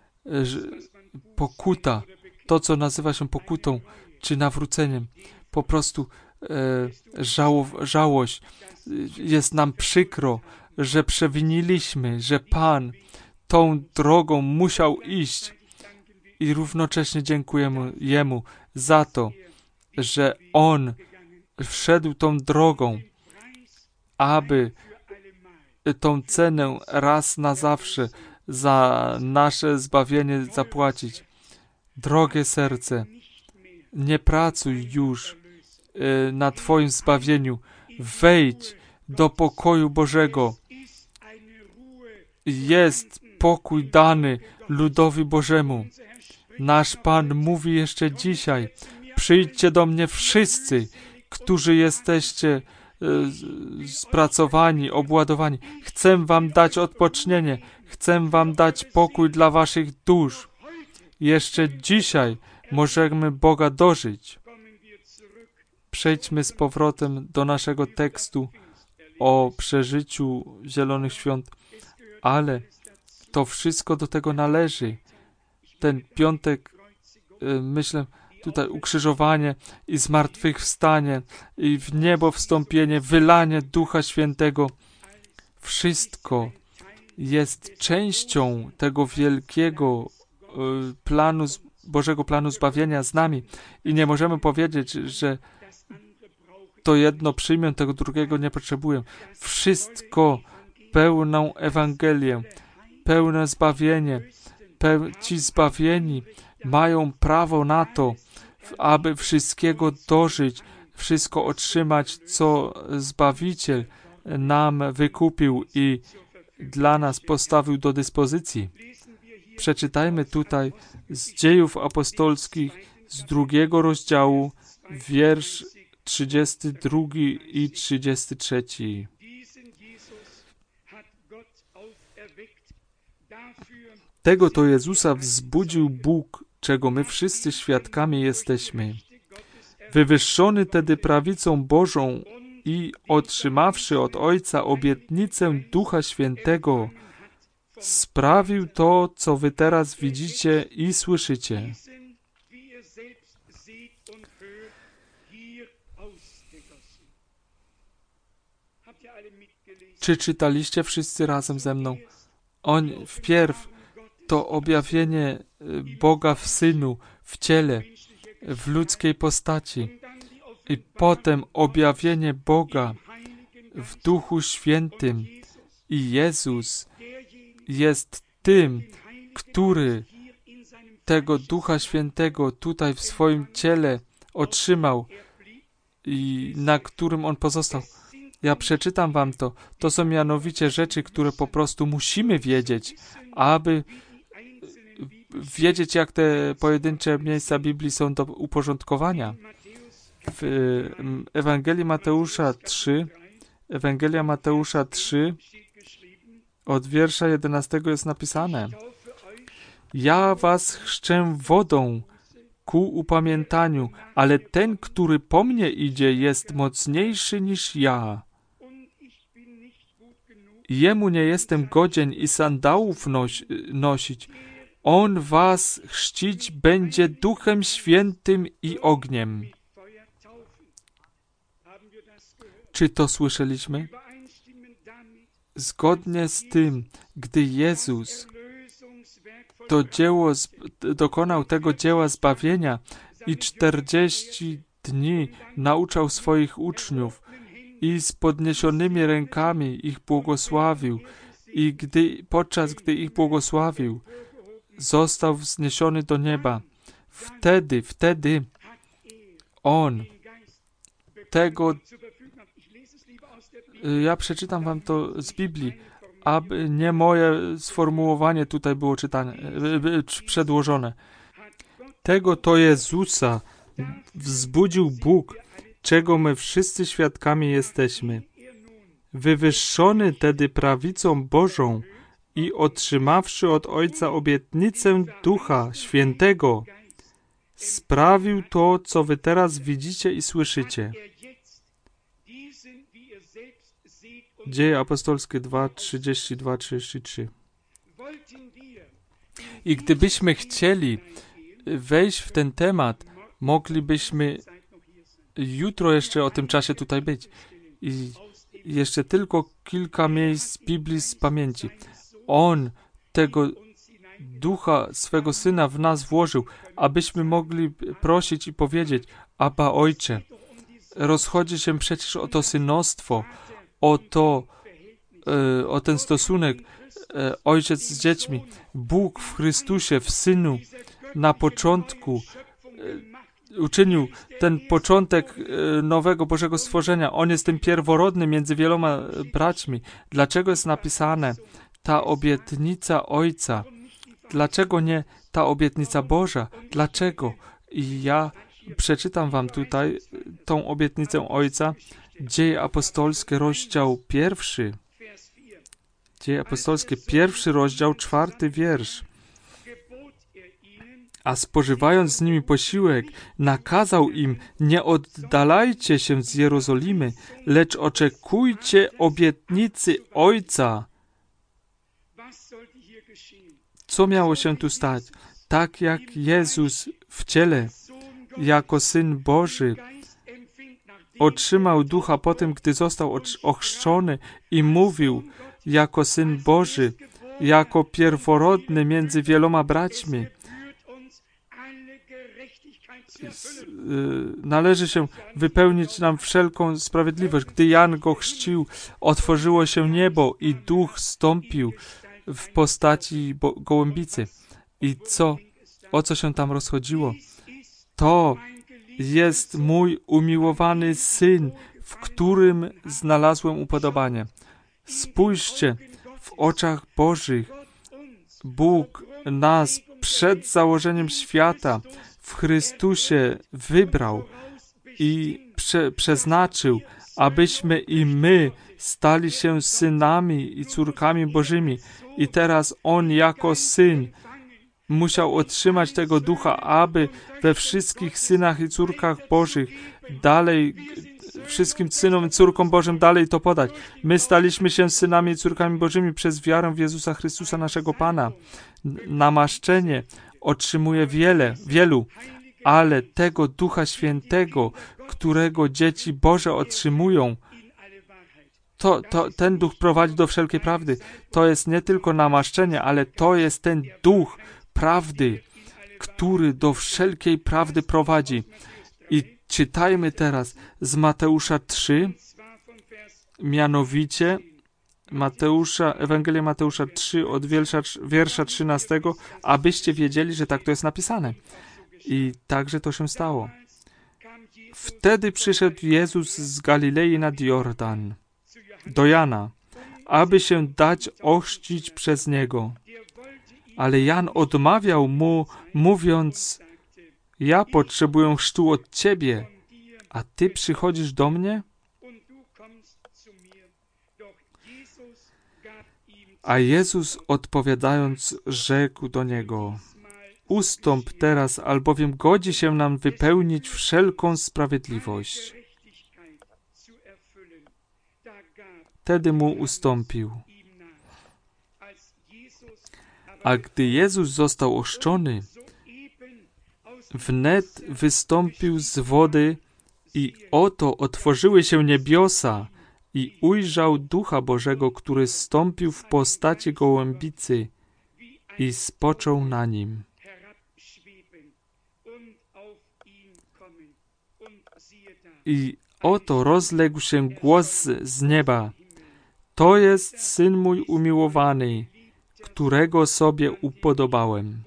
pokuta, to co nazywa się pokutą czy nawróceniem. Po prostu e, żało, żałość. Jest nam przykro, że przewiniliśmy, że Pan tą drogą musiał iść i równocześnie dziękujemy Jemu za to, że On wszedł tą drogą, aby tą cenę raz na zawsze za nasze zbawienie zapłacić. Drogie serce, nie pracuj już y, na Twoim zbawieniu. Wejdź do pokoju Bożego. Jest pokój dany ludowi Bożemu. Nasz Pan mówi jeszcze dzisiaj: przyjdźcie do mnie wszyscy, którzy jesteście y, spracowani, obładowani. Chcę wam dać odpocznienie. Chcę wam dać pokój dla waszych dusz. Jeszcze dzisiaj możemy Boga dożyć. Przejdźmy z powrotem do naszego tekstu o przeżyciu Zielonych Świąt, ale to wszystko do tego należy. Ten piątek, myślę, tutaj ukrzyżowanie i zmartwychwstanie i w niebo wstąpienie, wylanie Ducha Świętego. Wszystko jest częścią tego wielkiego planu, Bożego planu zbawienia z nami i nie możemy powiedzieć, że to jedno przyjmę, tego drugiego nie potrzebuję. Wszystko pełną Ewangelię, pełne zbawienie. Peł- ci zbawieni mają prawo na to, aby wszystkiego dożyć, wszystko otrzymać, co Zbawiciel nam wykupił i dla nas postawił do dyspozycji. Przeczytajmy tutaj z Dziejów Apostolskich z drugiego rozdziału, wiersz trzydziesty drugi i trzydziesty trzeci. Tego to Jezusa wzbudził Bóg, czego my wszyscy świadkami jesteśmy. Wywyższony tedy prawicą Bożą i otrzymawszy od Ojca obietnicę Ducha Świętego, sprawił to, co wy teraz widzicie i słyszycie. Czy czytaliście wszyscy razem ze mną? On wpierw to objawienie Boga w Synu, w ciele, w ludzkiej postaci i potem objawienie Boga w Duchu Świętym i Jezus jest tym, który tego Ducha Świętego tutaj w swoim ciele otrzymał i na którym On pozostał. Ja przeczytam wam to. To są mianowicie rzeczy, które po prostu musimy wiedzieć, aby wiedzieć, jak te pojedyncze miejsca Biblii są do uporządkowania. W Ewangelii Mateusza trzy, Ewangelia Mateusza trzy, od wiersza jedenastego jest napisane: ja was chrzczę wodą ku upamiętaniu, ale ten, który po mnie idzie, jest mocniejszy niż ja. Jemu nie jestem godzien i sandałów noś, nosić. On was chrzcić będzie Duchem Świętym i ogniem. Czy to słyszeliśmy? Zgodnie z tym, gdy Jezus to dzieło, dokonał tego dzieła zbawienia i czterdzieści dni nauczał swoich uczniów i z podniesionymi rękami ich błogosławił i gdy, podczas gdy ich błogosławił, został wzniesiony do nieba. Wtedy, wtedy On tego... Ja przeczytam wam to z Biblii, aby nie moje sformułowanie tutaj było czytane, przedłożone. Tego to Jezusa wzbudził Bóg, czego my wszyscy świadkami jesteśmy. Wywyższony tedy prawicą Bożą i otrzymawszy od Ojca obietnicę Ducha Świętego, sprawił to, co wy teraz widzicie i słyszycie. Dzieje apostolskie dwa, trzydzieści dwa, trzydzieści trzy. I gdybyśmy chcieli wejść w ten temat, moglibyśmy jutro jeszcze o tym czasie tutaj być. I jeszcze tylko kilka miejsc z Biblii z pamięci. On tego Ducha swego Syna w nas włożył, abyśmy mogli prosić i powiedzieć: Abba, Ojcze. Rozchodzi się przecież o to synostwo, o to, e, o ten stosunek e, ojciec z dziećmi. Bóg w Chrystusie, w Synu, na początku e, uczynił ten początek e, nowego Bożego stworzenia. On jest tym pierworodnym między wieloma braćmi. Dlaczego jest napisane ta obietnica Ojca? Dlaczego nie ta obietnica Boża? Dlaczego? I ja przeczytam wam tutaj tą obietnicę Ojca. Dzieje apostolskie, rozdział pierwszy. Dzieje apostolskie, pierwszy rozdział, czwarty wiersz. A spożywając z nimi posiłek, nakazał im: nie oddalajcie się z Jerozolimy, lecz oczekujcie obietnicy Ojca. Co miało się tu stać? Tak jak Jezus w ciele, jako Syn Boży, otrzymał Ducha po tym, gdy został ochrzczony i mówił jako Syn Boży, jako pierworodny między wieloma braćmi. Należy się wypełnić nam wszelką sprawiedliwość. Gdy Jan go chrzcił, otworzyło się niebo i Duch zstąpił w postaci gołębicy. I co? O co się tam rozchodziło? To jest mój umiłowany Syn, w którym znalazłem upodobanie. Spójrzcie, w oczach Bożych Bóg nas przed założeniem świata w Chrystusie wybrał i prze, przeznaczył, abyśmy i my stali się synami i córkami Bożymi. I teraz On jako Syn musiał otrzymać tego Ducha, aby we wszystkich synach i córkach Bożych dalej, wszystkim synom i córkom Bożym dalej to podać. My staliśmy się synami i córkami Bożymi przez wiarę w Jezusa Chrystusa, naszego Pana. Namaszczenie otrzymuje wiele, wielu, ale tego Ducha Świętego, którego dzieci Boże otrzymują, to, to, ten Duch prowadzi do wszelkiej prawdy. To jest nie tylko namaszczenie, ale to jest ten Duch prawdy, który do wszelkiej prawdy prowadzi. I czytajmy teraz z Mateusza trzy, mianowicie Mateusza, Ewangelia Mateusza trzy od wiersza, wiersza trzynastego, abyście wiedzieli, że tak to jest napisane. I także to się stało. Wtedy przyszedł Jezus z Galilei nad Jordan do Jana, aby się dać ochrzcić przez Niego. Ale Jan odmawiał mu, mówiąc: ja potrzebuję chrztu od Ciebie, a Ty przychodzisz do mnie? A Jezus odpowiadając rzekł do niego: ustąp teraz, albowiem godzi się nam wypełnić wszelką sprawiedliwość. Wtedy mu ustąpił. A gdy Jezus został ochrzczony, wnet wystąpił z wody i oto otworzyły się niebiosa i ujrzał Ducha Bożego, który zstąpił w postaci gołębicy i spoczął na nim. I oto rozległ się głos z nieba: to jest Syn mój umiłowany, którego sobie upodobałem.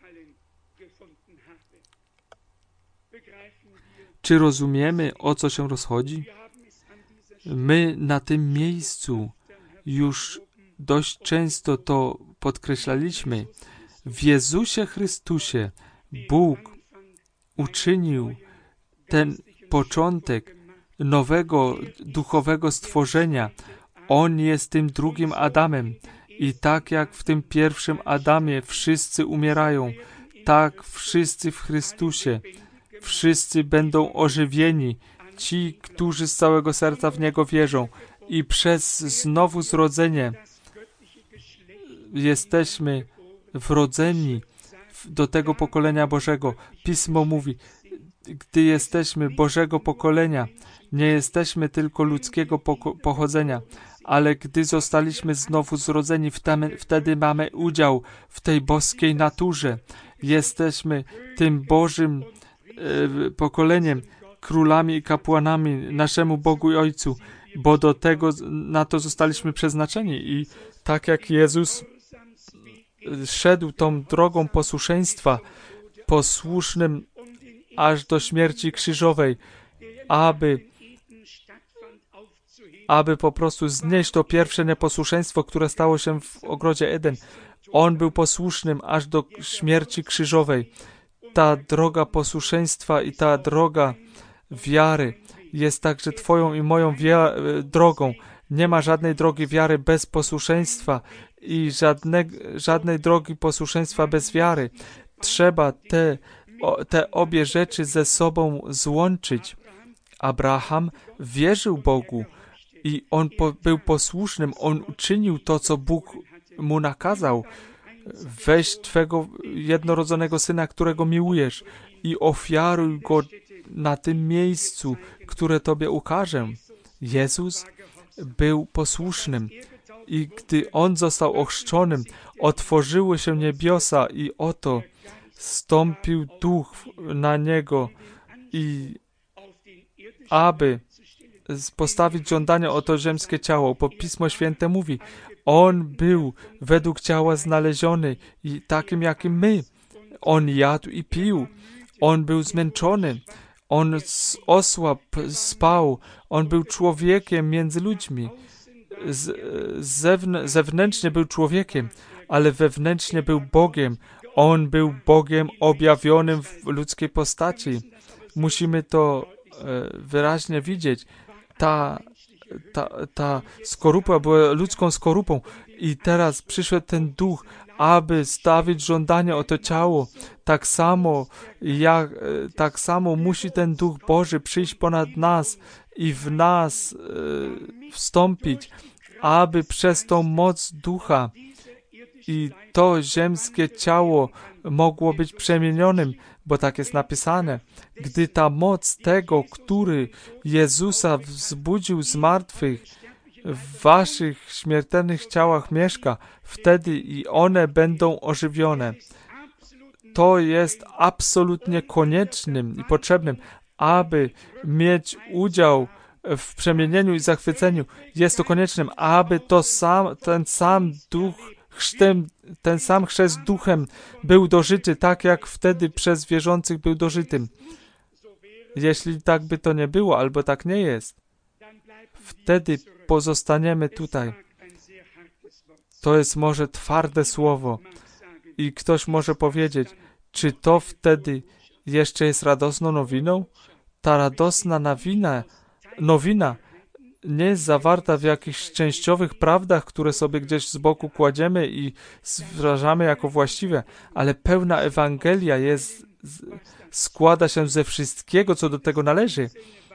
Czy rozumiemy, o co się rozchodzi? My na tym miejscu już dość często to podkreślaliśmy. W Jezusie Chrystusie Bóg uczynił ten początek nowego duchowego stworzenia. On jest tym drugim Adamem. I tak jak w tym pierwszym Adamie wszyscy umierają, tak wszyscy w Chrystusie, wszyscy będą ożywieni, ci, którzy z całego serca w Niego wierzą. i przez znowu zrodzenie jesteśmy wrodzeni do tego pokolenia Bożego. Pismo mówi, gdy jesteśmy Bożego pokolenia, nie jesteśmy tylko ludzkiego pochodzenia, ale gdy zostaliśmy znowu zrodzeni, wtedy mamy udział w tej boskiej naturze. Jesteśmy tym Bożym e, pokoleniem, królami i kapłanami naszemu Bogu i Ojcu, bo do tego, na to zostaliśmy przeznaczeni. I tak jak Jezus szedł tą drogą posłuszeństwa, posłusznym aż do śmierci krzyżowej, aby, aby po prostu znieść to pierwsze nieposłuszeństwo, które stało się w ogrodzie Eden. On był posłusznym aż do śmierci krzyżowej. Ta droga posłuszeństwa i ta droga wiary jest także twoją i moją wia- drogą. Nie ma żadnej drogi wiary bez posłuszeństwa i żadne, żadnej drogi posłuszeństwa bez wiary. Trzeba te, o, te obie rzeczy ze sobą złączyć. Abraham wierzył Bogu i on po, był posłusznym. On uczynił to, co Bóg mu nakazał. Weź twego jednorodzonego syna, którego miłujesz, i ofiaruj go na tym miejscu, które tobie ukażę. Jezus był posłusznym i gdy On został ochrzczonym, otworzyły się niebiosa i oto stąpił Duch na Niego i aby postawić żądania o to ziemskie ciało, bo Pismo Święte mówi, On był według ciała znaleziony i takim jakim my. On jadł i pił. On był zmęczony. On osłabł, spał. On był człowiekiem między ludźmi. Z, zewn- zewnętrznie był człowiekiem, ale wewnętrznie był Bogiem. On był Bogiem objawionym w ludzkiej postaci. Musimy to e, wyraźnie widzieć. Ta, ta, ta skorupa była ludzką skorupą i teraz przyszedł ten duch, aby stawić żądanie o to ciało. Tak samo, jak, tak samo musi ten Duch Boży przyjść ponad nas i w nas e, wstąpić, aby przez tą moc Ducha i to ziemskie ciało mogło być przemienionym, bo tak jest napisane. Gdy ta moc tego, który Jezusa wzbudził z martwych, w waszych śmiertelnych ciałach mieszka, wtedy i one będą ożywione. To jest absolutnie koniecznym i potrzebnym, aby mieć udział w przemienieniu i zachwyceniu. Jest to koniecznym, aby to sam, ten sam duch chrztem, ten sam chrzest duchem był dożyty, tak jak wtedy przez wierzących był dożytym. Jeśli tak by to nie było, albo tak nie jest, wtedy pozostaniemy tutaj. To jest może twarde słowo i ktoś może powiedzieć, czy to wtedy jeszcze jest radosną nowiną? Ta radosna nowina, nowina nie jest zawarta w jakichś częściowych prawdach, które sobie gdzieś z boku kładziemy i wrażamy jako właściwe, ale pełna Ewangelia jest, składa się ze wszystkiego, co do tego należy.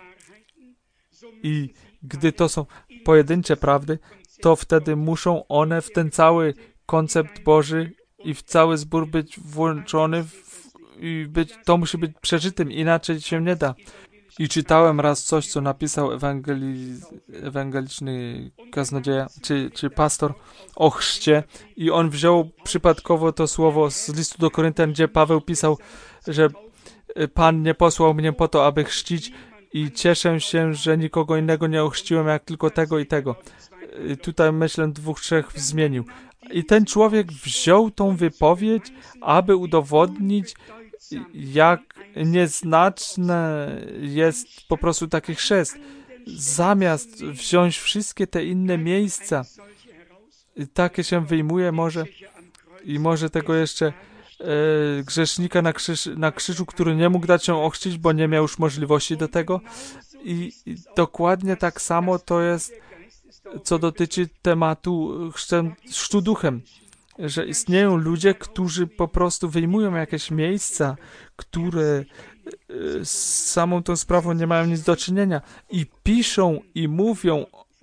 I gdy to są pojedyncze prawdy, to wtedy muszą one w ten cały koncept Boży i w cały zbór być włączony w, i być, to musi być przeżytym, inaczej się nie da. I czytałem raz coś, co napisał ewangeli, ewangeliczny kaznodzieja, czy, czy pastor o chrzcie i on wziął przypadkowo to słowo z listu do Koryntian, gdzie Paweł pisał, że Pan nie posłał mnie po to, aby chrzcić i cieszę się, że nikogo innego nie ochrzciłem, jak tylko tego i tego. I tutaj myślę dwóch, trzech zmienił. I ten człowiek wziął tą wypowiedź, aby udowodnić, jak nieznaczne jest po prostu taki chrzest. Zamiast wziąć wszystkie te inne miejsca, takie się wyjmuje może i może tego jeszcze e, grzesznika na, krzyż, na krzyżu, który nie mógł dać się ochrzcić, bo nie miał już możliwości do tego. I, i dokładnie tak samo to jest, co dotyczy tematu chrztu duchem. Że istnieją ludzie, którzy po prostu wyjmują jakieś miejsca, które z samą tą sprawą nie mają nic do czynienia i piszą i mówią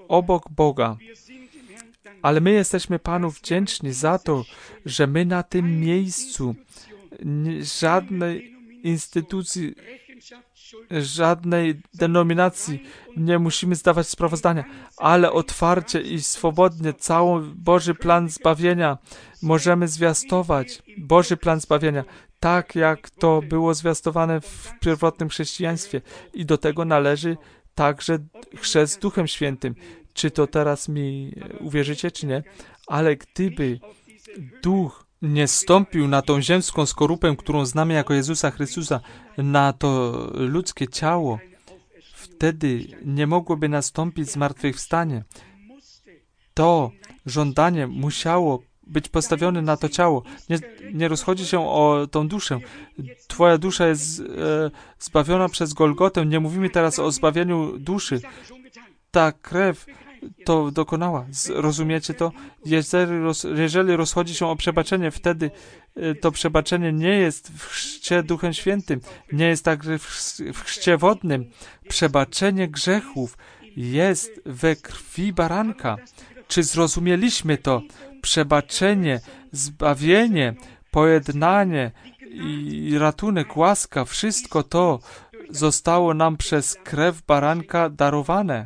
obok Boga. Ale my jesteśmy Panu wdzięczni za to, że my na tym miejscu żadnej instytucji, żadnej denominacji nie musimy zdawać sprawozdania, ale otwarcie i swobodnie cały Boży plan zbawienia możemy zwiastować. Boży plan zbawienia, tak jak to było zwiastowane w pierwotnym chrześcijaństwie. I do tego należy także chrzest Duchem Świętym. Czy to teraz mi uwierzycie, czy nie? Ale gdyby Duch nie stąpił na tą ziemską skorupę, którą znamy jako Jezusa Chrystusa, na to ludzkie ciało, wtedy nie mogłoby nastąpić zmartwychwstanie. To żądanie musiało być postawione na to ciało. Nie, nie rozchodzi się o tą duszę. Twoja dusza jest e, zbawiona przez Golgotę. Nie mówimy teraz o zbawieniu duszy. Ta krew to dokonała. Rozumiecie to? Jeżeli, roz, jeżeli rozchodzi się o przebaczenie, wtedy to przebaczenie nie jest w chrzcie Duchem Świętym, nie jest także w, w chrzcie wodnym. Przebaczenie grzechów jest we krwi baranka. Czy zrozumieliśmy to? Przebaczenie, zbawienie, pojednanie i ratunek, łaska, wszystko to zostało nam przez krew baranka darowane.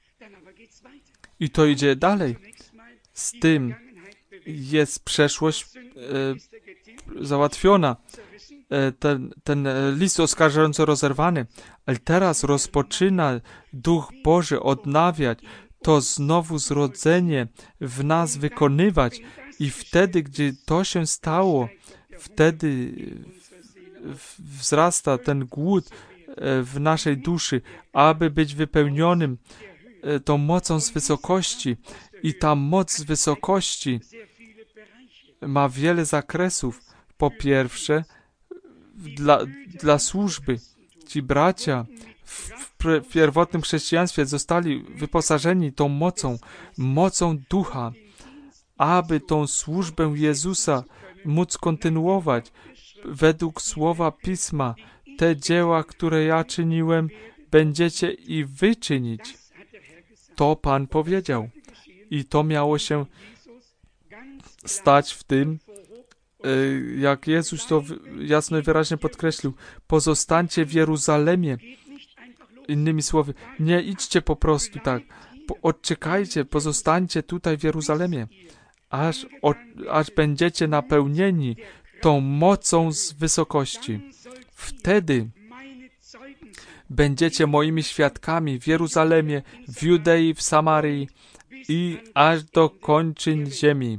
I to idzie dalej. Z tym jest przeszłość e, załatwiona. E, ten, ten list oskarżająco rozerwany. Ale teraz rozpoczyna Duch Boży odnawiać to znowu zrodzenie w nas wykonywać. I wtedy, gdy to się stało, wtedy wzrasta ten głód w naszej duszy, aby być wypełnionym tą mocą z wysokości. I ta moc z wysokości ma wiele zakresów. Po pierwsze, dla, dla służby. Ci bracia w, w pierwotnym chrześcijaństwie zostali wyposażeni tą mocą, mocą ducha, aby tą służbę Jezusa móc kontynuować według słowa Pisma. Te dzieła, które ja czyniłem, będziecie i wy czynić. To Pan powiedział. I to miało się stać w tym, jak Jezus to jasno i wyraźnie podkreślił. Pozostańcie w Jeruzalemie. Innymi słowy, nie idźcie po prostu tak. Odczekajcie, pozostańcie tutaj w Jeruzalemie, aż, o, aż będziecie napełnieni tą mocą z wysokości. Wtedy będziecie moimi świadkami w Jeruzalemie, w Judei, w Samarii i aż do kończyn ziemi.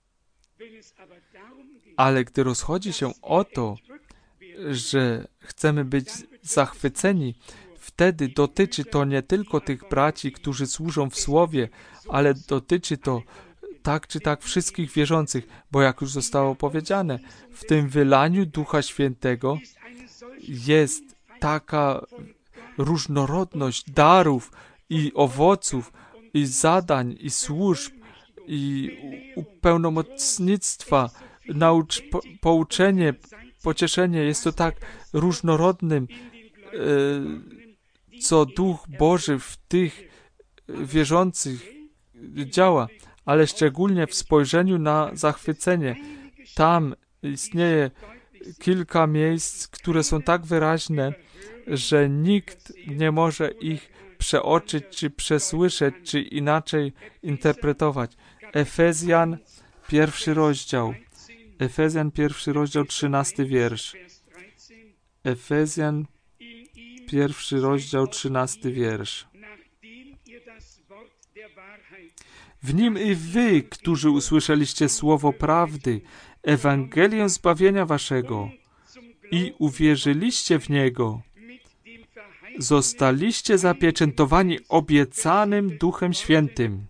Ale gdy rozchodzi się o to, że chcemy być zachwyceni, wtedy dotyczy to nie tylko tych braci, którzy służą w Słowie, ale dotyczy to tak czy tak wszystkich wierzących, bo jak już zostało powiedziane, w tym wylaniu Ducha Świętego jest taka różnorodność darów i owoców, i zadań, i służb, i pełnomocnictwa, naucz, po, pouczenie, pocieszenie. Jest to tak różnorodnym, e, co Duch Boży w tych wierzących działa, ale szczególnie w spojrzeniu na zachwycenie. Tam istnieje kilka miejsc, które są tak wyraźne, że nikt nie może ich przeoczyć, czy przesłyszeć, czy inaczej interpretować. Efezjan, pierwszy rozdział. Efezjan, pierwszy rozdział, trzynasty wiersz. Efezjan, pierwszy rozdział, trzynasty wiersz. W nim i wy, którzy usłyszeliście słowo prawdy, Ewangelię zbawienia waszego i uwierzyliście w niego, zostaliście zapieczętowani obiecanym Duchem Świętym,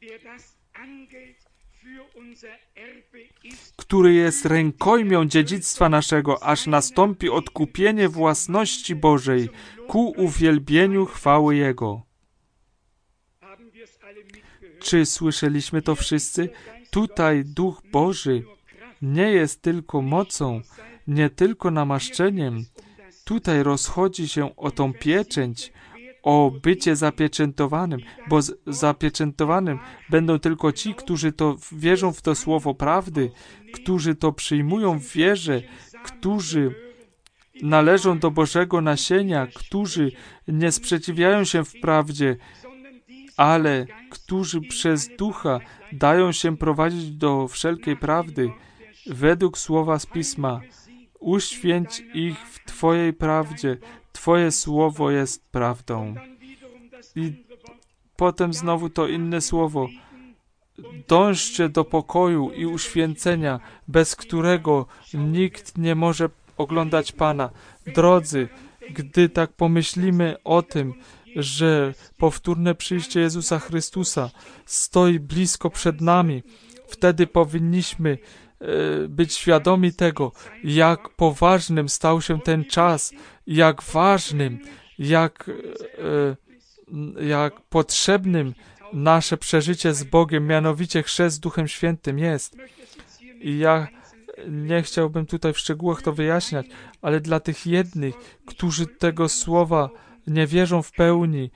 który jest rękojmią dziedzictwa naszego, aż nastąpi odkupienie własności Bożej ku uwielbieniu chwały Jego. Czy słyszeliśmy to wszyscy? Tutaj Duch Boży nie jest tylko mocą, nie tylko namaszczeniem. Tutaj rozchodzi się o tą pieczęć, o bycie zapieczętowanym, bo z zapieczętowanym będą tylko ci, którzy to wierzą w to słowo prawdy, którzy to przyjmują w wierze, którzy należą do Bożego nasienia, którzy nie sprzeciwiają się wprawdzie, ale którzy przez Ducha dają się prowadzić do wszelkiej prawdy, według słowa z Pisma. Uświęć ich w Twojej prawdzie. Twoje słowo jest prawdą. I potem znowu to inne słowo. Dążcie do pokoju i uświęcenia, bez którego nikt nie może oglądać Pana. Drodzy, gdy tak pomyślimy o tym, że powtórne przyjście Jezusa Chrystusa stoi blisko przed nami, wtedy powinniśmy e, być świadomi tego, jak poważnym stał się ten czas, jak ważnym, jak, e, jak potrzebnym nasze przeżycie z Bogiem, mianowicie chrzest Duchem Świętym jest. I ja nie chciałbym tutaj w szczegółach to wyjaśniać, ale dla tych jednych, którzy tego słowa nie wierzą w pełni,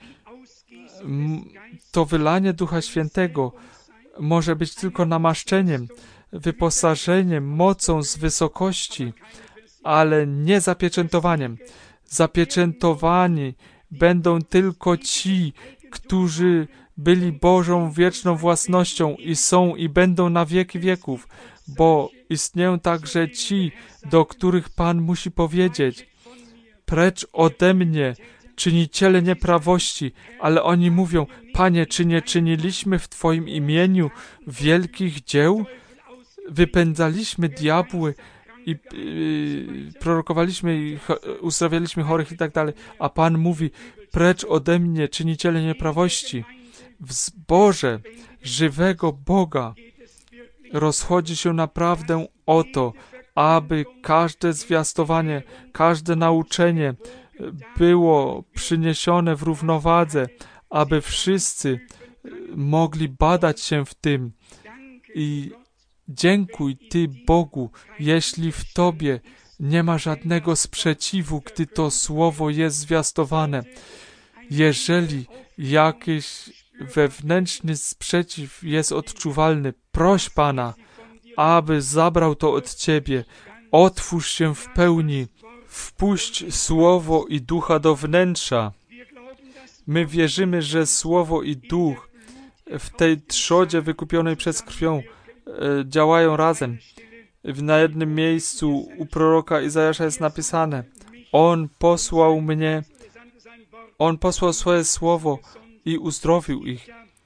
to wylanie Ducha Świętego może być tylko namaszczeniem, wyposażeniem, mocą z wysokości, ale nie zapieczętowaniem. Zapieczętowani będą tylko ci, którzy byli Bożą wieczną własnością i są i będą na wieki wieków, bo istnieją także ci, do których Pan musi powiedzieć: precz ode mnie, czyniciele nieprawości, ale oni mówią: Panie, czy nie czyniliśmy w Twoim imieniu wielkich dzieł? Wypędzaliśmy diabły i yy, prorokowaliśmy i uzdrawialiśmy chorych i tak dalej, a Pan mówi: precz ode mnie, czyniciele nieprawości. W zborze żywego Boga rozchodzi się naprawdę o to, aby każde zwiastowanie, każde nauczenie było przyniesione w równowadze, aby wszyscy mogli badać się w tym. I dziękuj Ty Bogu, jeśli w Tobie nie ma żadnego sprzeciwu, gdy to słowo jest zwiastowane. Jeżeli jakiś wewnętrzny sprzeciw jest odczuwalny, proś Pana, aby zabrał to od Ciebie. Otwórz się w pełni. Wpuść Słowo i Ducha do wnętrza. My wierzymy, że Słowo i Duch w tej trzodzie wykupionej przez krwią e, działają razem. Na jednym miejscu u proroka Izajasza jest napisane: On posłał mnie, On posłał swoje Słowo i uzdrowił ich.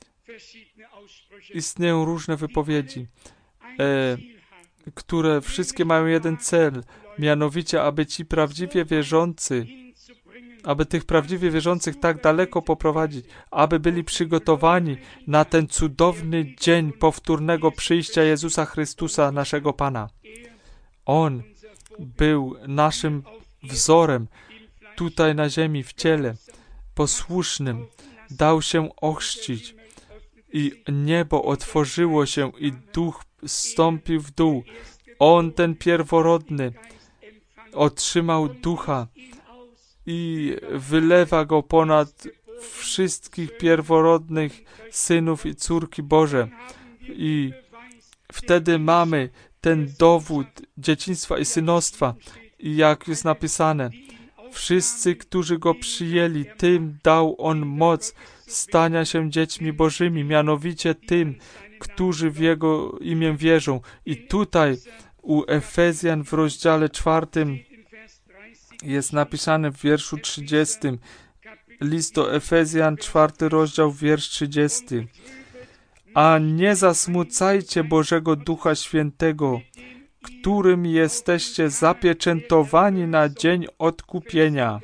Istnieją różne wypowiedzi, e, które wszystkie mają jeden cel, mianowicie, aby ci prawdziwie wierzący, aby tych prawdziwie wierzących tak daleko poprowadzić, aby byli przygotowani na ten cudowny dzień powtórnego przyjścia Jezusa Chrystusa, naszego Pana. On był naszym wzorem tutaj na ziemi, w ciele, posłusznym, dał się ochrzcić i niebo otworzyło się i Duch zstąpił w dół. On, ten pierworodny, otrzymał Ducha i wylewa go ponad wszystkich pierworodnych synów i córki Boże. I wtedy mamy ten dowód dzieciństwa i synostwa. I jak jest napisane: wszyscy, którzy Go przyjęli, tym dał On moc stania się dziećmi Bożymi, mianowicie tym, którzy w Jego imię wierzą. I tutaj u Efezjan w rozdziale czwartym jest napisane w wierszu trzydziestym. List do Efezjan, czwarty rozdział, wiersz trzydziesty. A nie zasmucajcie Bożego Ducha Świętego, którym jesteście zapieczętowani na dzień odkupienia.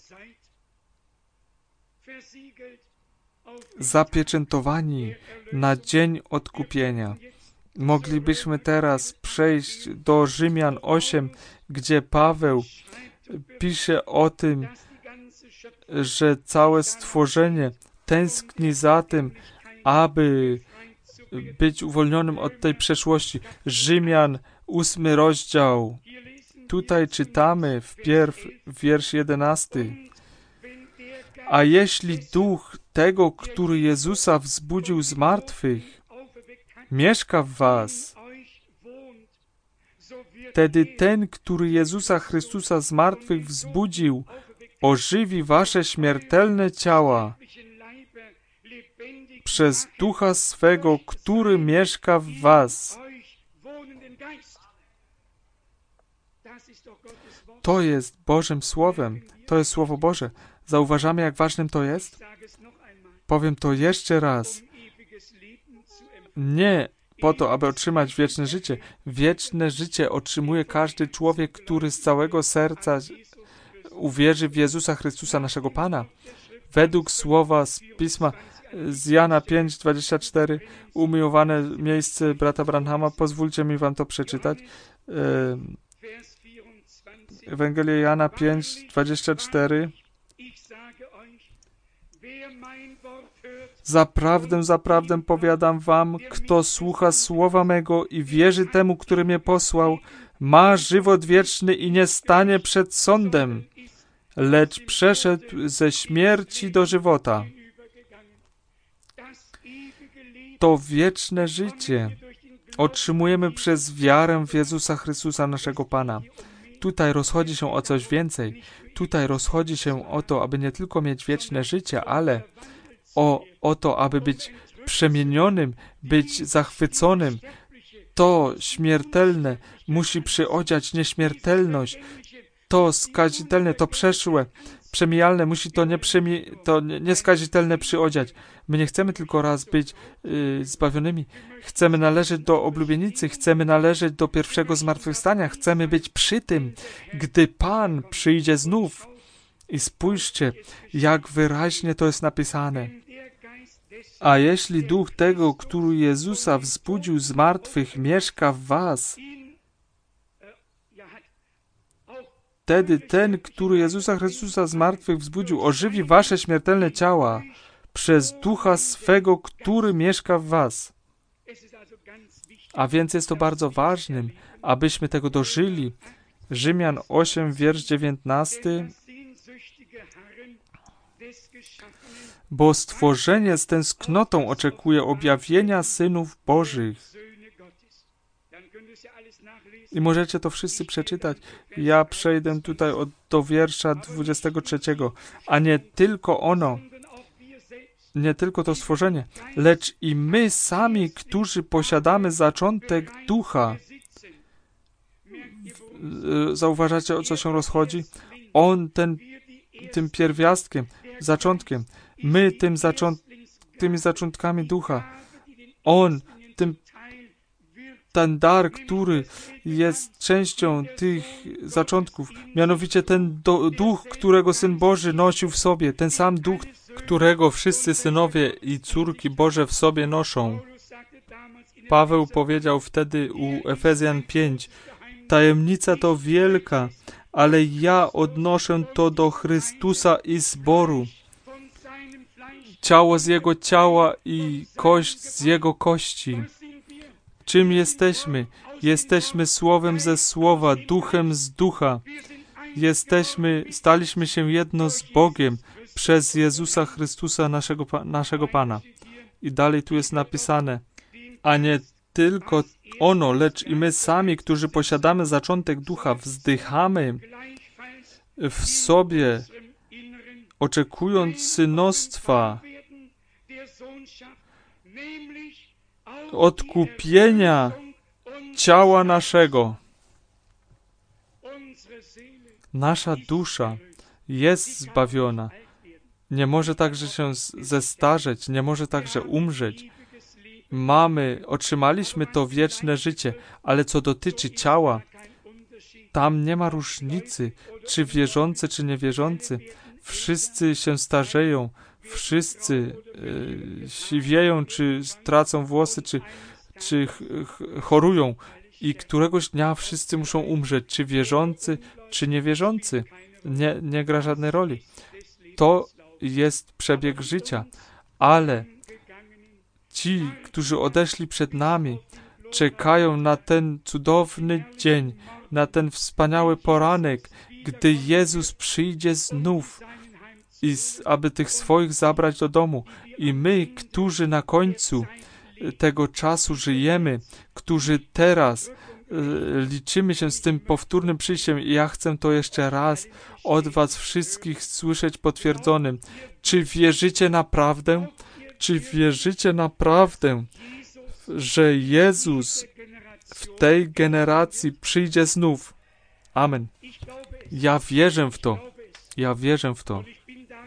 Zapieczętowani na dzień odkupienia. Moglibyśmy teraz przejść do Rzymian osiem, gdzie Paweł pisze o tym, że całe stworzenie tęskni za tym, aby być uwolnionym od tej przeszłości. Rzymian, ósmy rozdział. Tutaj czytamy wpierw wiersz jedenasty. A jeśli duch tego, który Jezusa wzbudził z martwych, mieszka w was, wtedy ten, który Jezusa Chrystusa z martwych wzbudził, ożywi wasze śmiertelne ciała przez ducha swego, który mieszka w was. To jest Bożym Słowem. To jest Słowo Boże. Zauważamy, jak ważnym to jest? Powiem to jeszcze raz. Nie po to, aby otrzymać wieczne życie. Wieczne życie otrzymuje każdy człowiek, który z całego serca uwierzy w Jezusa Chrystusa, naszego Pana. Według słowa z Pisma z Jana pięć, dwadzieścia cztery, umiłowane miejsce brata Branhama, pozwólcie mi wam to przeczytać. Ewangelia Jana pięć, dwadzieścia cztery. Zaprawdę, zaprawdę powiadam wam, kto słucha słowa mego i wierzy temu, który mnie posłał, ma żywot wieczny i nie stanie przed sądem, lecz przeszedł ze śmierci do żywota. To wieczne życie otrzymujemy przez wiarę w Jezusa Chrystusa, naszego Pana. Tutaj rozchodzi się o coś więcej. Tutaj rozchodzi się o to, aby nie tylko mieć wieczne życie, ale o, o to, aby być przemienionym, być zachwyconym. To śmiertelne musi przyodziać nieśmiertelność. To skazitelne, to przeszłe, przemijalne musi to, nieprzemi, to nieskazitelne przyodziać. My nie chcemy tylko raz być yy, zbawionymi. Chcemy należeć do oblubienicy, chcemy należeć do pierwszego zmartwychwstania, chcemy być przy tym, gdy Pan przyjdzie znów. I spójrzcie, jak wyraźnie to jest napisane. A jeśli duch tego, który Jezusa wzbudził z martwych, mieszka w was, wtedy ten, który Jezusa Chrystusa z martwych wzbudził, ożywi wasze śmiertelne ciała przez ducha swego, który mieszka w was. A więc jest to bardzo ważnym, abyśmy tego dożyli. Rzymian osiem, wiersz dziewiętnasty. Bo stworzenie z tęsknotą oczekuje objawienia synów Bożych. I możecie to wszyscy przeczytać. Ja przejdę tutaj od, do wiersza dwudziestego trzeciego. A nie tylko ono, nie tylko to stworzenie, lecz i my sami, którzy posiadamy zaczątek ducha. Zauważacie, o co się rozchodzi? On ten, tym pierwiastkiem, zaczątkiem, my tym zacząt, tymi zaczątkami ducha. On, tym, ten dar, który jest częścią tych zaczątków, mianowicie ten do, duch, którego Syn Boży nosił w sobie, ten sam duch, którego wszyscy synowie i córki Boże w sobie noszą. Paweł powiedział wtedy u Efezjan pięć, tajemnica to wielka, ale ja odnoszę to do Chrystusa i zboru. Ciało z Jego ciała i kość z Jego kości. Czym jesteśmy? Jesteśmy słowem ze słowa, duchem z ducha. Jesteśmy, staliśmy się jedno z Bogiem przez Jezusa Chrystusa, naszego, naszego Pana. I dalej tu jest napisane, a nie tylko ono, lecz i my sami, którzy posiadamy zaczątek ducha, wzdychamy w sobie, oczekując synostwa, odkupienia ciała naszego. Nasza dusza jest zbawiona. Nie może także się zestarzeć, nie może także umrzeć. Mamy, otrzymaliśmy to wieczne życie, ale co dotyczy ciała, tam nie ma różnicy, czy wierzący, czy niewierzący. Wszyscy się starzeją, wszyscy e, siwieją, czy tracą włosy, czy, czy ch- ch- chorują. I któregoś dnia wszyscy muszą umrzeć, czy wierzący, czy niewierzący. Nie, nie gra żadnej roli. To jest przebieg życia, ale ci, którzy odeszli przed nami, czekają na ten cudowny dzień, na ten wspaniały poranek, gdy Jezus przyjdzie znów i z, aby tych swoich zabrać do domu. I my, którzy na końcu tego czasu żyjemy, którzy teraz liczymy się z tym powtórnym przyjściem i ja chcę to jeszcze raz od was wszystkich słyszeć potwierdzonym. Czy wierzycie naprawdę? Czy wierzycie naprawdę, że Jezus w tej generacji przyjdzie znów? Amen. Ja wierzę w to. Ja wierzę w to.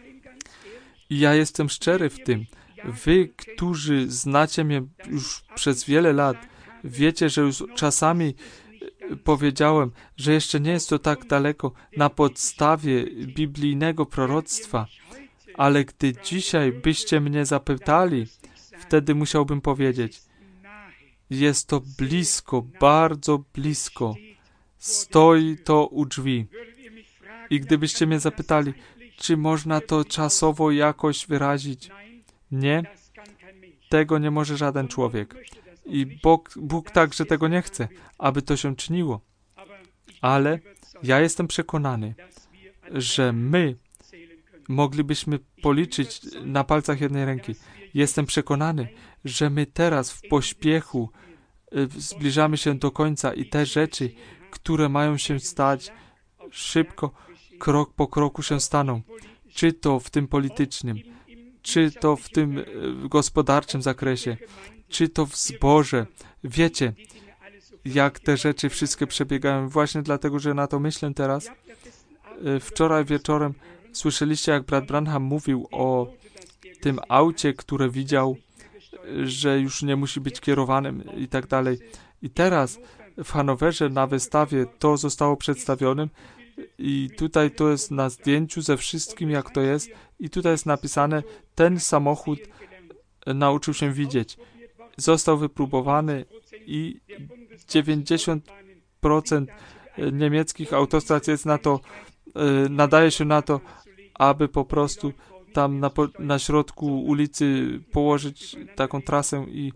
I ja jestem szczery w tym. Wy, którzy znacie mnie już przez wiele lat, wiecie, że już czasami powiedziałem, że jeszcze nie jest to tak daleko na podstawie biblijnego proroctwa, ale gdy dzisiaj byście mnie zapytali, wtedy musiałbym powiedzieć, jest to blisko, bardzo blisko. Stoi to u drzwi. I gdybyście mnie zapytali, czy można to czasowo jakoś wyrazić? Nie. Tego nie może żaden człowiek. I Bóg, Bóg także tego nie chce, aby to się czyniło. Ale ja jestem przekonany, że my moglibyśmy policzyć na palcach jednej ręki. Jestem przekonany, że my teraz w pośpiechu zbliżamy się do końca i te rzeczy, które mają się stać, szybko, krok po kroku się staną. Czy to w tym politycznym, czy to w tym gospodarczym zakresie, czy to w zborze. Wiecie, jak te rzeczy wszystkie przebiegają. Właśnie dlatego, że na to myślę teraz. Wczoraj wieczorem słyszeliście, jak brat Branham mówił o tym aucie, które widział, że już nie musi być kierowanym i tak dalej. I teraz w Hanowerze na wystawie to zostało przedstawione i tutaj to jest na zdjęciu ze wszystkim, jak to jest. I tutaj jest napisane, ten samochód nauczył się widzieć. Został wypróbowany i dziewięćdziesiąt procent niemieckich autostrad jest na to, nadaje się na to, aby po prostu tam na, na środku ulicy położyć taką trasę i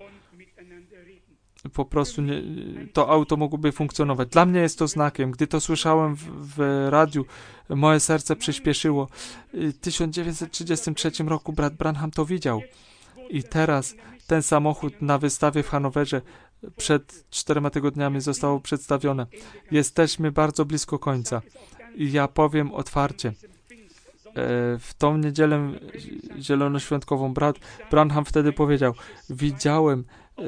po prostu nie, to auto mogłoby funkcjonować. Dla mnie jest to znakiem. Gdy to słyszałem w, w radiu, moje serce przyspieszyło. W tysiąc dziewięćset trzydziestym trzecim roku brat Branham to widział. I teraz ten samochód na wystawie w Hanowerze przed czterema tygodniami zostało przedstawione. Jesteśmy bardzo blisko końca. I ja powiem otwarcie. W tą niedzielę zielonoświątkową brat Branham wtedy powiedział, widziałem e,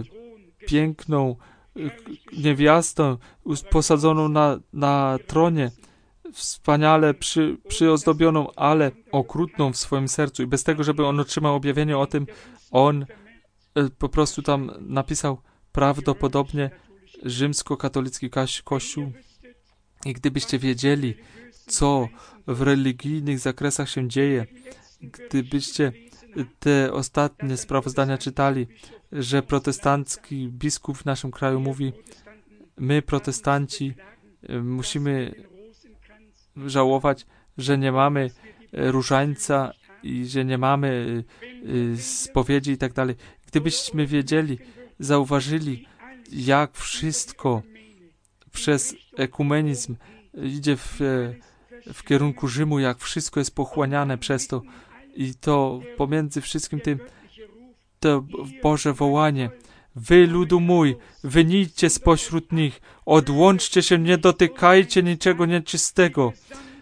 piękną niewiastę posadzoną na, na tronie, wspaniale przy, przyozdobioną, ale okrutną w swoim sercu. I bez tego, żeby on otrzymał objawienie o tym, on e, po prostu tam napisał prawdopodobnie rzymskokatolicki kościół. I gdybyście wiedzieli, co w religijnych zakresach się dzieje, gdybyście te ostatnie sprawozdania czytali, że protestancki biskup w naszym kraju mówi, my protestanci musimy żałować, że nie mamy różańca i że nie mamy spowiedzi i tak dalej. Gdybyśmy wiedzieli, zauważyli, jak wszystko przez ekumenizm idzie w, w kierunku Rzymu, jak wszystko jest pochłaniane przez to i to pomiędzy wszystkim tym to Boże wołanie. Wy, ludu mój, wynijdźcie spośród nich, odłączcie się, nie dotykajcie niczego nieczystego.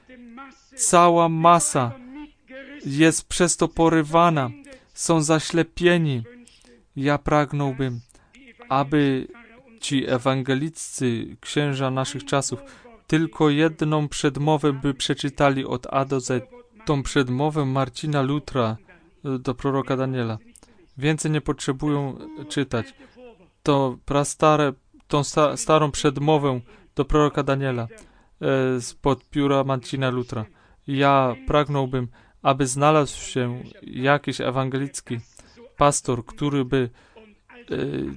Cała masa jest przez to porywana, są zaślepieni. Ja pragnąłbym, aby ci ewangeliccy księża naszych czasów tylko jedną przedmowę by przeczytali od A do Z. Tą przedmowę Marcina Lutra do proroka Daniela. Więcej nie potrzebują czytać. To prastare, tą sta, starą przedmowę do proroka Daniela e, spod pióra Marcina Lutra. Ja pragnąłbym, aby znalazł się jakiś ewangelicki pastor, który by e,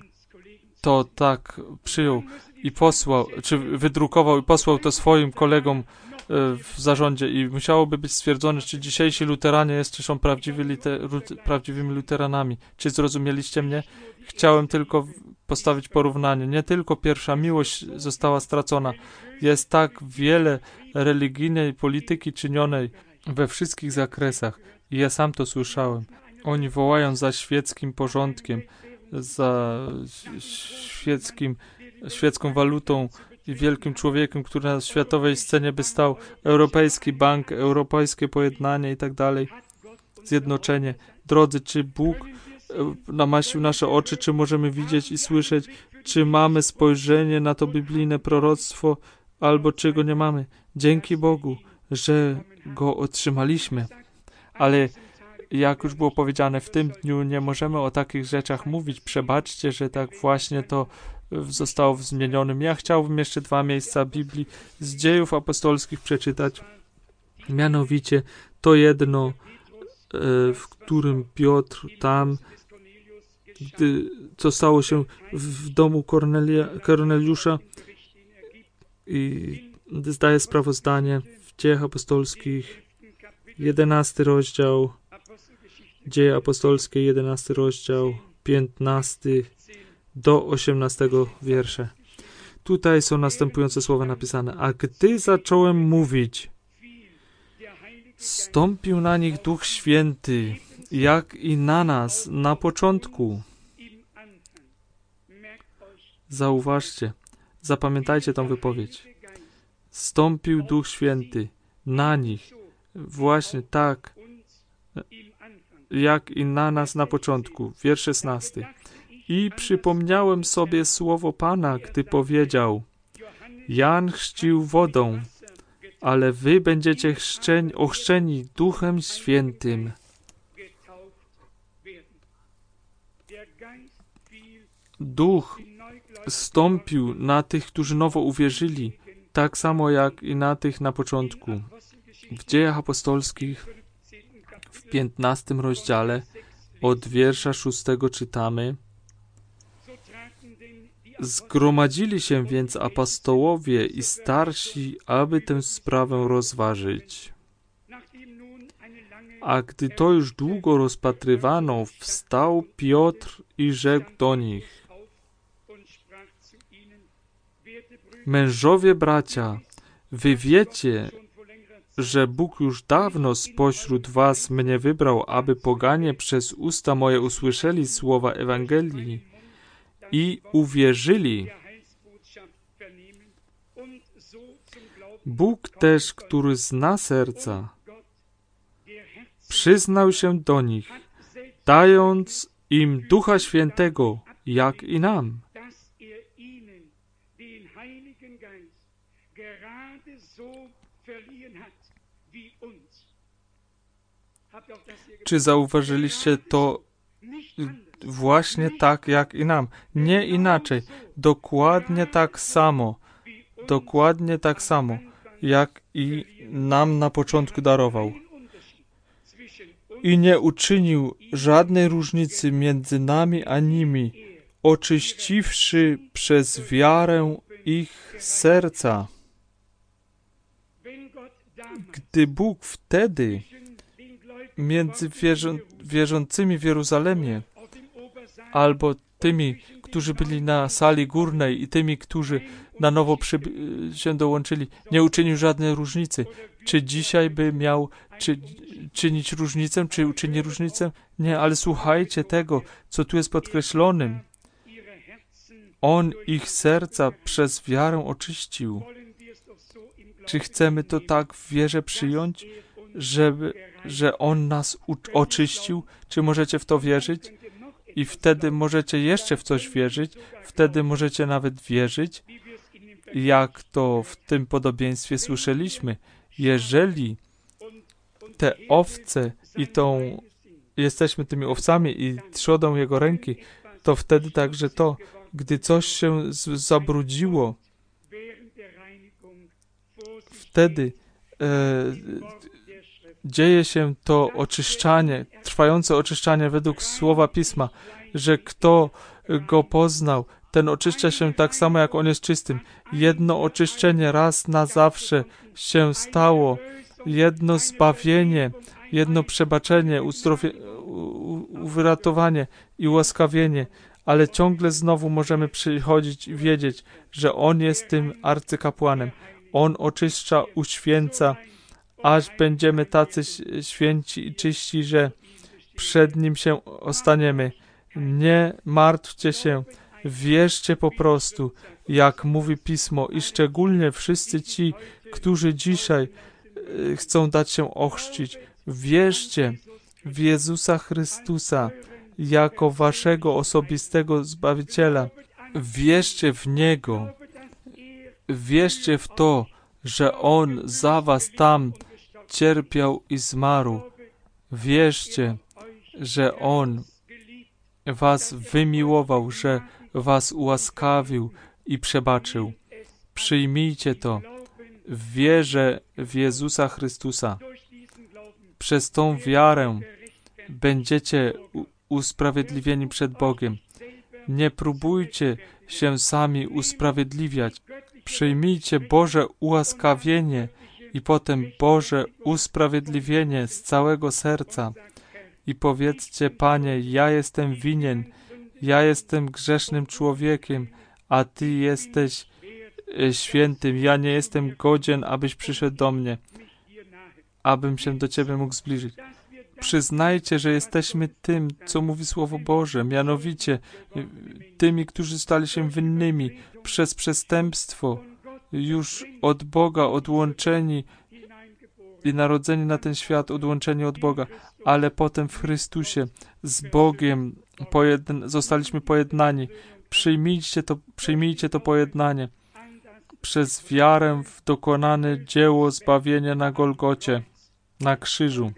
to tak przyjął i posłał, czy wydrukował i posłał to swoim kolegom w zarządzie i musiałoby być stwierdzone, czy dzisiejsi luteranie jeszcze są prawdziwi liter, prawdziwymi luteranami. Czy zrozumieliście mnie? Chciałem tylko postawić porównanie. Nie tylko pierwsza miłość została stracona. Jest tak wiele religijnej polityki czynionej we wszystkich zakresach. I ja sam to słyszałem. Oni wołają za świeckim porządkiem, za świeckim, świecką walutą i wielkim człowiekiem, który na światowej scenie by stał, Europejski Bank, europejskie pojednanie i tak dalej, zjednoczenie. Drodzy, czy Bóg namaścił nasze oczy, czy możemy widzieć i słyszeć, czy mamy spojrzenie na to biblijne proroctwo, albo czy go nie mamy. Dzięki Bogu, że go otrzymaliśmy. Ale jak już było powiedziane, w tym dniu nie możemy o takich rzeczach mówić. Przebaczcie, że tak właśnie to zostało w zmienionym. Ja chciałbym jeszcze dwa miejsca Biblii z Dziejów Apostolskich przeczytać. Mianowicie to jedno, w którym Piotr tam, gdy, co stało się w domu Kornelia, Korneliusza, i zdaje sprawozdanie w Dziejach Apostolskich, jedenasty rozdział, Dzieje Apostolskie, jedenasty rozdział, piętnasty do osiemnastego wiersze. Tutaj są następujące słowa napisane. A gdy zacząłem mówić, stąpił na nich Duch Święty, jak i na nas na początku. Zauważcie, zapamiętajcie tą wypowiedź. Stąpił Duch Święty na nich, właśnie tak, jak i na nas na początku. Wiersz szesnasty. I przypomniałem sobie słowo Pana, gdy powiedział: Jan chrzcił wodą, ale wy będziecie chrzczeni, ochrzczeni Duchem Świętym. Duch stąpił na tych, którzy nowo uwierzyli, tak samo jak i na tych na początku. W Dziejach Apostolskich w piętnastym rozdziale od wiersza szóstego czytamy: Zgromadzili się więc apostołowie i starsi, aby tę sprawę rozważyć. A gdy to już długo rozpatrywano, wstał Piotr i rzekł do nich: Mężowie bracia, wy wiecie, że Bóg już dawno spośród was mnie wybrał, aby poganie przez usta moje usłyszeli słowa Ewangelii i uwierzyli. Bóg też, który zna serca, przyznał się do nich, dając im Ducha Świętego, jak i nam. Czy zauważyliście to właśnie tak jak i nam? Nie inaczej. Dokładnie tak samo. Dokładnie tak samo, jak i nam na początku darował. I nie uczynił żadnej różnicy między nami a nimi, oczyściwszy przez wiarę ich serca. Gdy Bóg wtedy między wierzą, wierzącymi w Jeruzalemie albo tymi, którzy byli na sali górnej i tymi, którzy na nowo przy, się dołączyli, nie uczynił żadnej różnicy. Czy dzisiaj by miał czy, czynić różnicę, czy uczyni różnicę? Nie, ale słuchajcie tego, co tu jest podkreślonym. On ich serca przez wiarę oczyścił. Czy chcemy to tak w wierze przyjąć, żeby, że On nas u- oczyścił? Czy możecie w to wierzyć? I wtedy możecie jeszcze w coś wierzyć, wtedy możecie nawet wierzyć, jak to w tym podobieństwie słyszeliśmy. Jeżeli te owce i tą, jesteśmy tymi owcami i trzodą Jego ręki, to wtedy także to, gdy coś się z- zabrudziło, wtedy e, dzieje się to oczyszczanie, trwające oczyszczanie według Słowa Pisma, że kto Go poznał, ten oczyszcza się tak samo, jak On jest czystym. Jedno oczyszczenie raz na zawsze się stało, jedno zbawienie, jedno przebaczenie, uzdrowie, u, wyratowanie i ułaskawienie, ale ciągle znowu możemy przychodzić i wiedzieć, że On jest tym arcykapłanem. On oczyszcza, uświęca, aż będziemy tacy święci i czyści, że przed Nim się ostaniemy. Nie martwcie się, wierzcie po prostu, jak mówi Pismo, i szczególnie wszyscy ci, którzy dzisiaj chcą dać się ochrzcić. Wierzcie w Jezusa Chrystusa jako waszego osobistego Zbawiciela. Wierzcie w Niego. Wierzcie w to, że On za was tam cierpiał i zmarł. Wierzcie, że On was wymiłował, że was ułaskawił i przebaczył. Przyjmijcie to w wierze w Jezusa Chrystusa. Przez tą wiarę będziecie usprawiedliwieni przed Bogiem. Nie próbujcie się sami usprawiedliwiać. Przyjmijcie Boże ułaskawienie i potem Boże usprawiedliwienie z całego serca. I powiedzcie: Panie, ja jestem winien, ja jestem grzesznym człowiekiem, a Ty jesteś świętym. Ja nie jestem godzien, abyś przyszedł do mnie, abym się do Ciebie mógł zbliżyć. Przyznajcie, że jesteśmy tym, co mówi Słowo Boże, mianowicie tymi, którzy stali się winnymi przez przestępstwo, już od Boga odłączeni i narodzeni na ten świat, odłączeni od Boga, ale potem w Chrystusie z Bogiem pojedn- zostaliśmy pojednani. Przyjmijcie to, przyjmijcie to pojednanie przez wiarę w dokonane dzieło zbawienia na Golgocie, na krzyżu.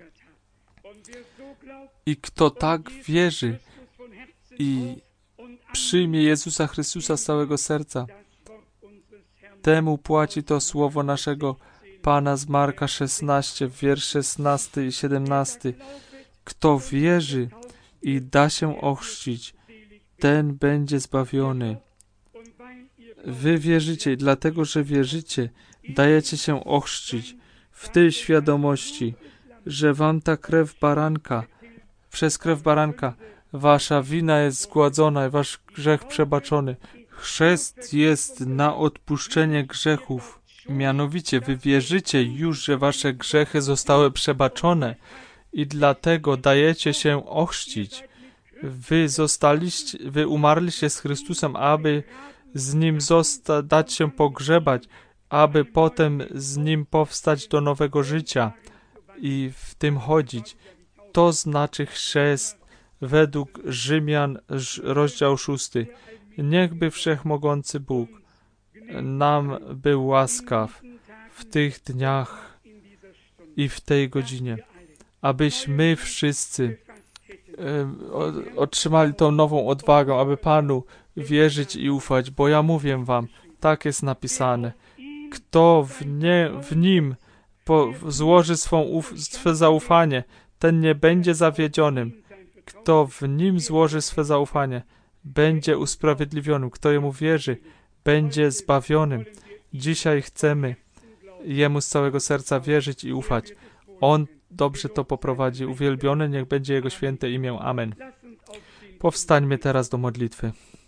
I kto tak wierzy i przyjmie Jezusa Chrystusa z całego serca, temu płaci to słowo naszego Pana z Marka szesnaście, wiersz szesnasty i siedemnasty. Kto wierzy i da się ochrzcić, ten będzie zbawiony. Wy wierzycie i dlatego, że wierzycie, dajecie się ochrzcić w tej świadomości, że wam ta krew baranka, przez krew baranka, wasza wina jest zgładzona i wasz grzech przebaczony. Chrzest jest na odpuszczenie grzechów. Mianowicie wy wierzycie już, że wasze grzechy zostały przebaczone i dlatego dajecie się ochrzcić. Wy zostaliście, wy umarliście z Chrystusem, aby z Nim zosta- dać się pogrzebać, aby potem z Nim powstać do nowego życia i w tym chodzić. To znaczy chrzest według Rzymian, rozdział szósty. Niechby Wszechmogący Bóg nam był łaskaw w tych dniach i w tej godzinie, abyśmy wszyscy e, otrzymali tą nową odwagę, aby Panu wierzyć i ufać, bo ja mówię wam, tak jest napisane. Kto w, nie, w Nim po, złoży swą uf, swe zaufanie, ten nie będzie zawiedzionym. Kto w Nim złoży swe zaufanie, będzie usprawiedliwionym. Kto Jemu wierzy, będzie zbawionym. Dzisiaj chcemy Jemu z całego serca wierzyć i ufać. On dobrze to poprowadzi. Uwielbiony niech będzie Jego święte imię. Amen. Powstańmy teraz do modlitwy.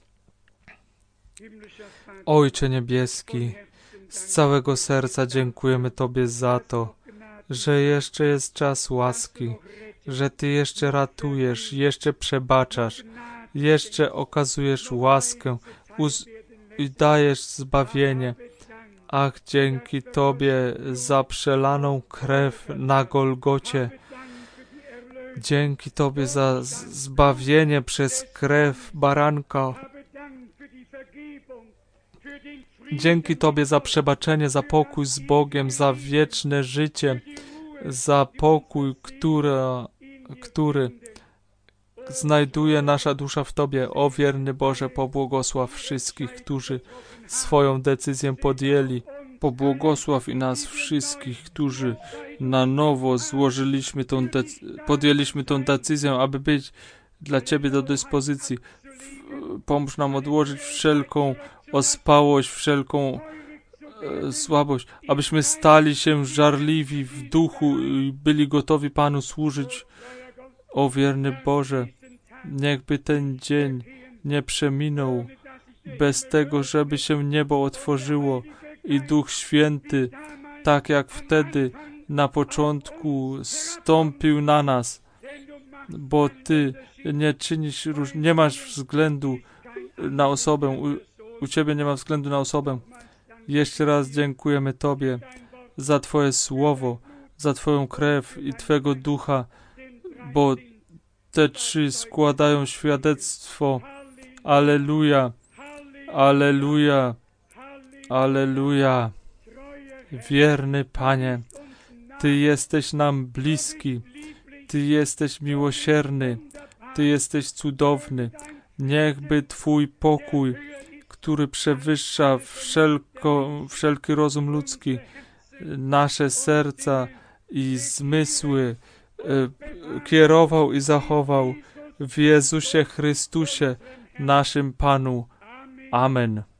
Ojcze Niebieski, z całego serca dziękujemy Tobie za to, że jeszcze jest czas łaski, że Ty jeszcze ratujesz, jeszcze przebaczasz, jeszcze okazujesz łaskę i dajesz zbawienie. Ach, dzięki Tobie za przelaną krew na Golgocie. Dzięki Tobie za zbawienie przez krew baranka. Dzięki Tobie za przebaczenie, za pokój z Bogiem, za wieczne życie, za pokój, która, który znajduje nasza dusza w Tobie. O wierny Boże, pobłogosław wszystkich, którzy swoją decyzję podjęli. Pobłogosław i nas wszystkich, którzy na nowo złożyliśmy tą dec- podjęliśmy tą decyzję, aby być dla Ciebie do dyspozycji. Pomóż nam odłożyć wszelką ospałość, wszelką e, słabość, abyśmy stali się żarliwi w duchu i byli gotowi Panu służyć. O wierny Boże, niechby ten dzień nie przeminął bez tego, żeby się niebo otworzyło i Duch Święty, tak jak wtedy na początku stąpił na nas, bo Ty nie czynisz, nie masz względu na osobę, u, u Ciebie nie ma względu na osobę. Jeszcze raz dziękujemy Tobie za Twoje słowo, za Twoją krew i Twego ducha, bo te trzy składają świadectwo. Alleluja, alleluja, alleluja. Wierny Panie, Ty jesteś nam bliski, Ty jesteś miłosierny, Ty jesteś cudowny. Niechby Twój pokój, który przewyższa wszelko, wszelki rozum ludzki, nasze serca i zmysły e, kierował i zachował w Jezusie Chrystusie, naszym Panu. Amen.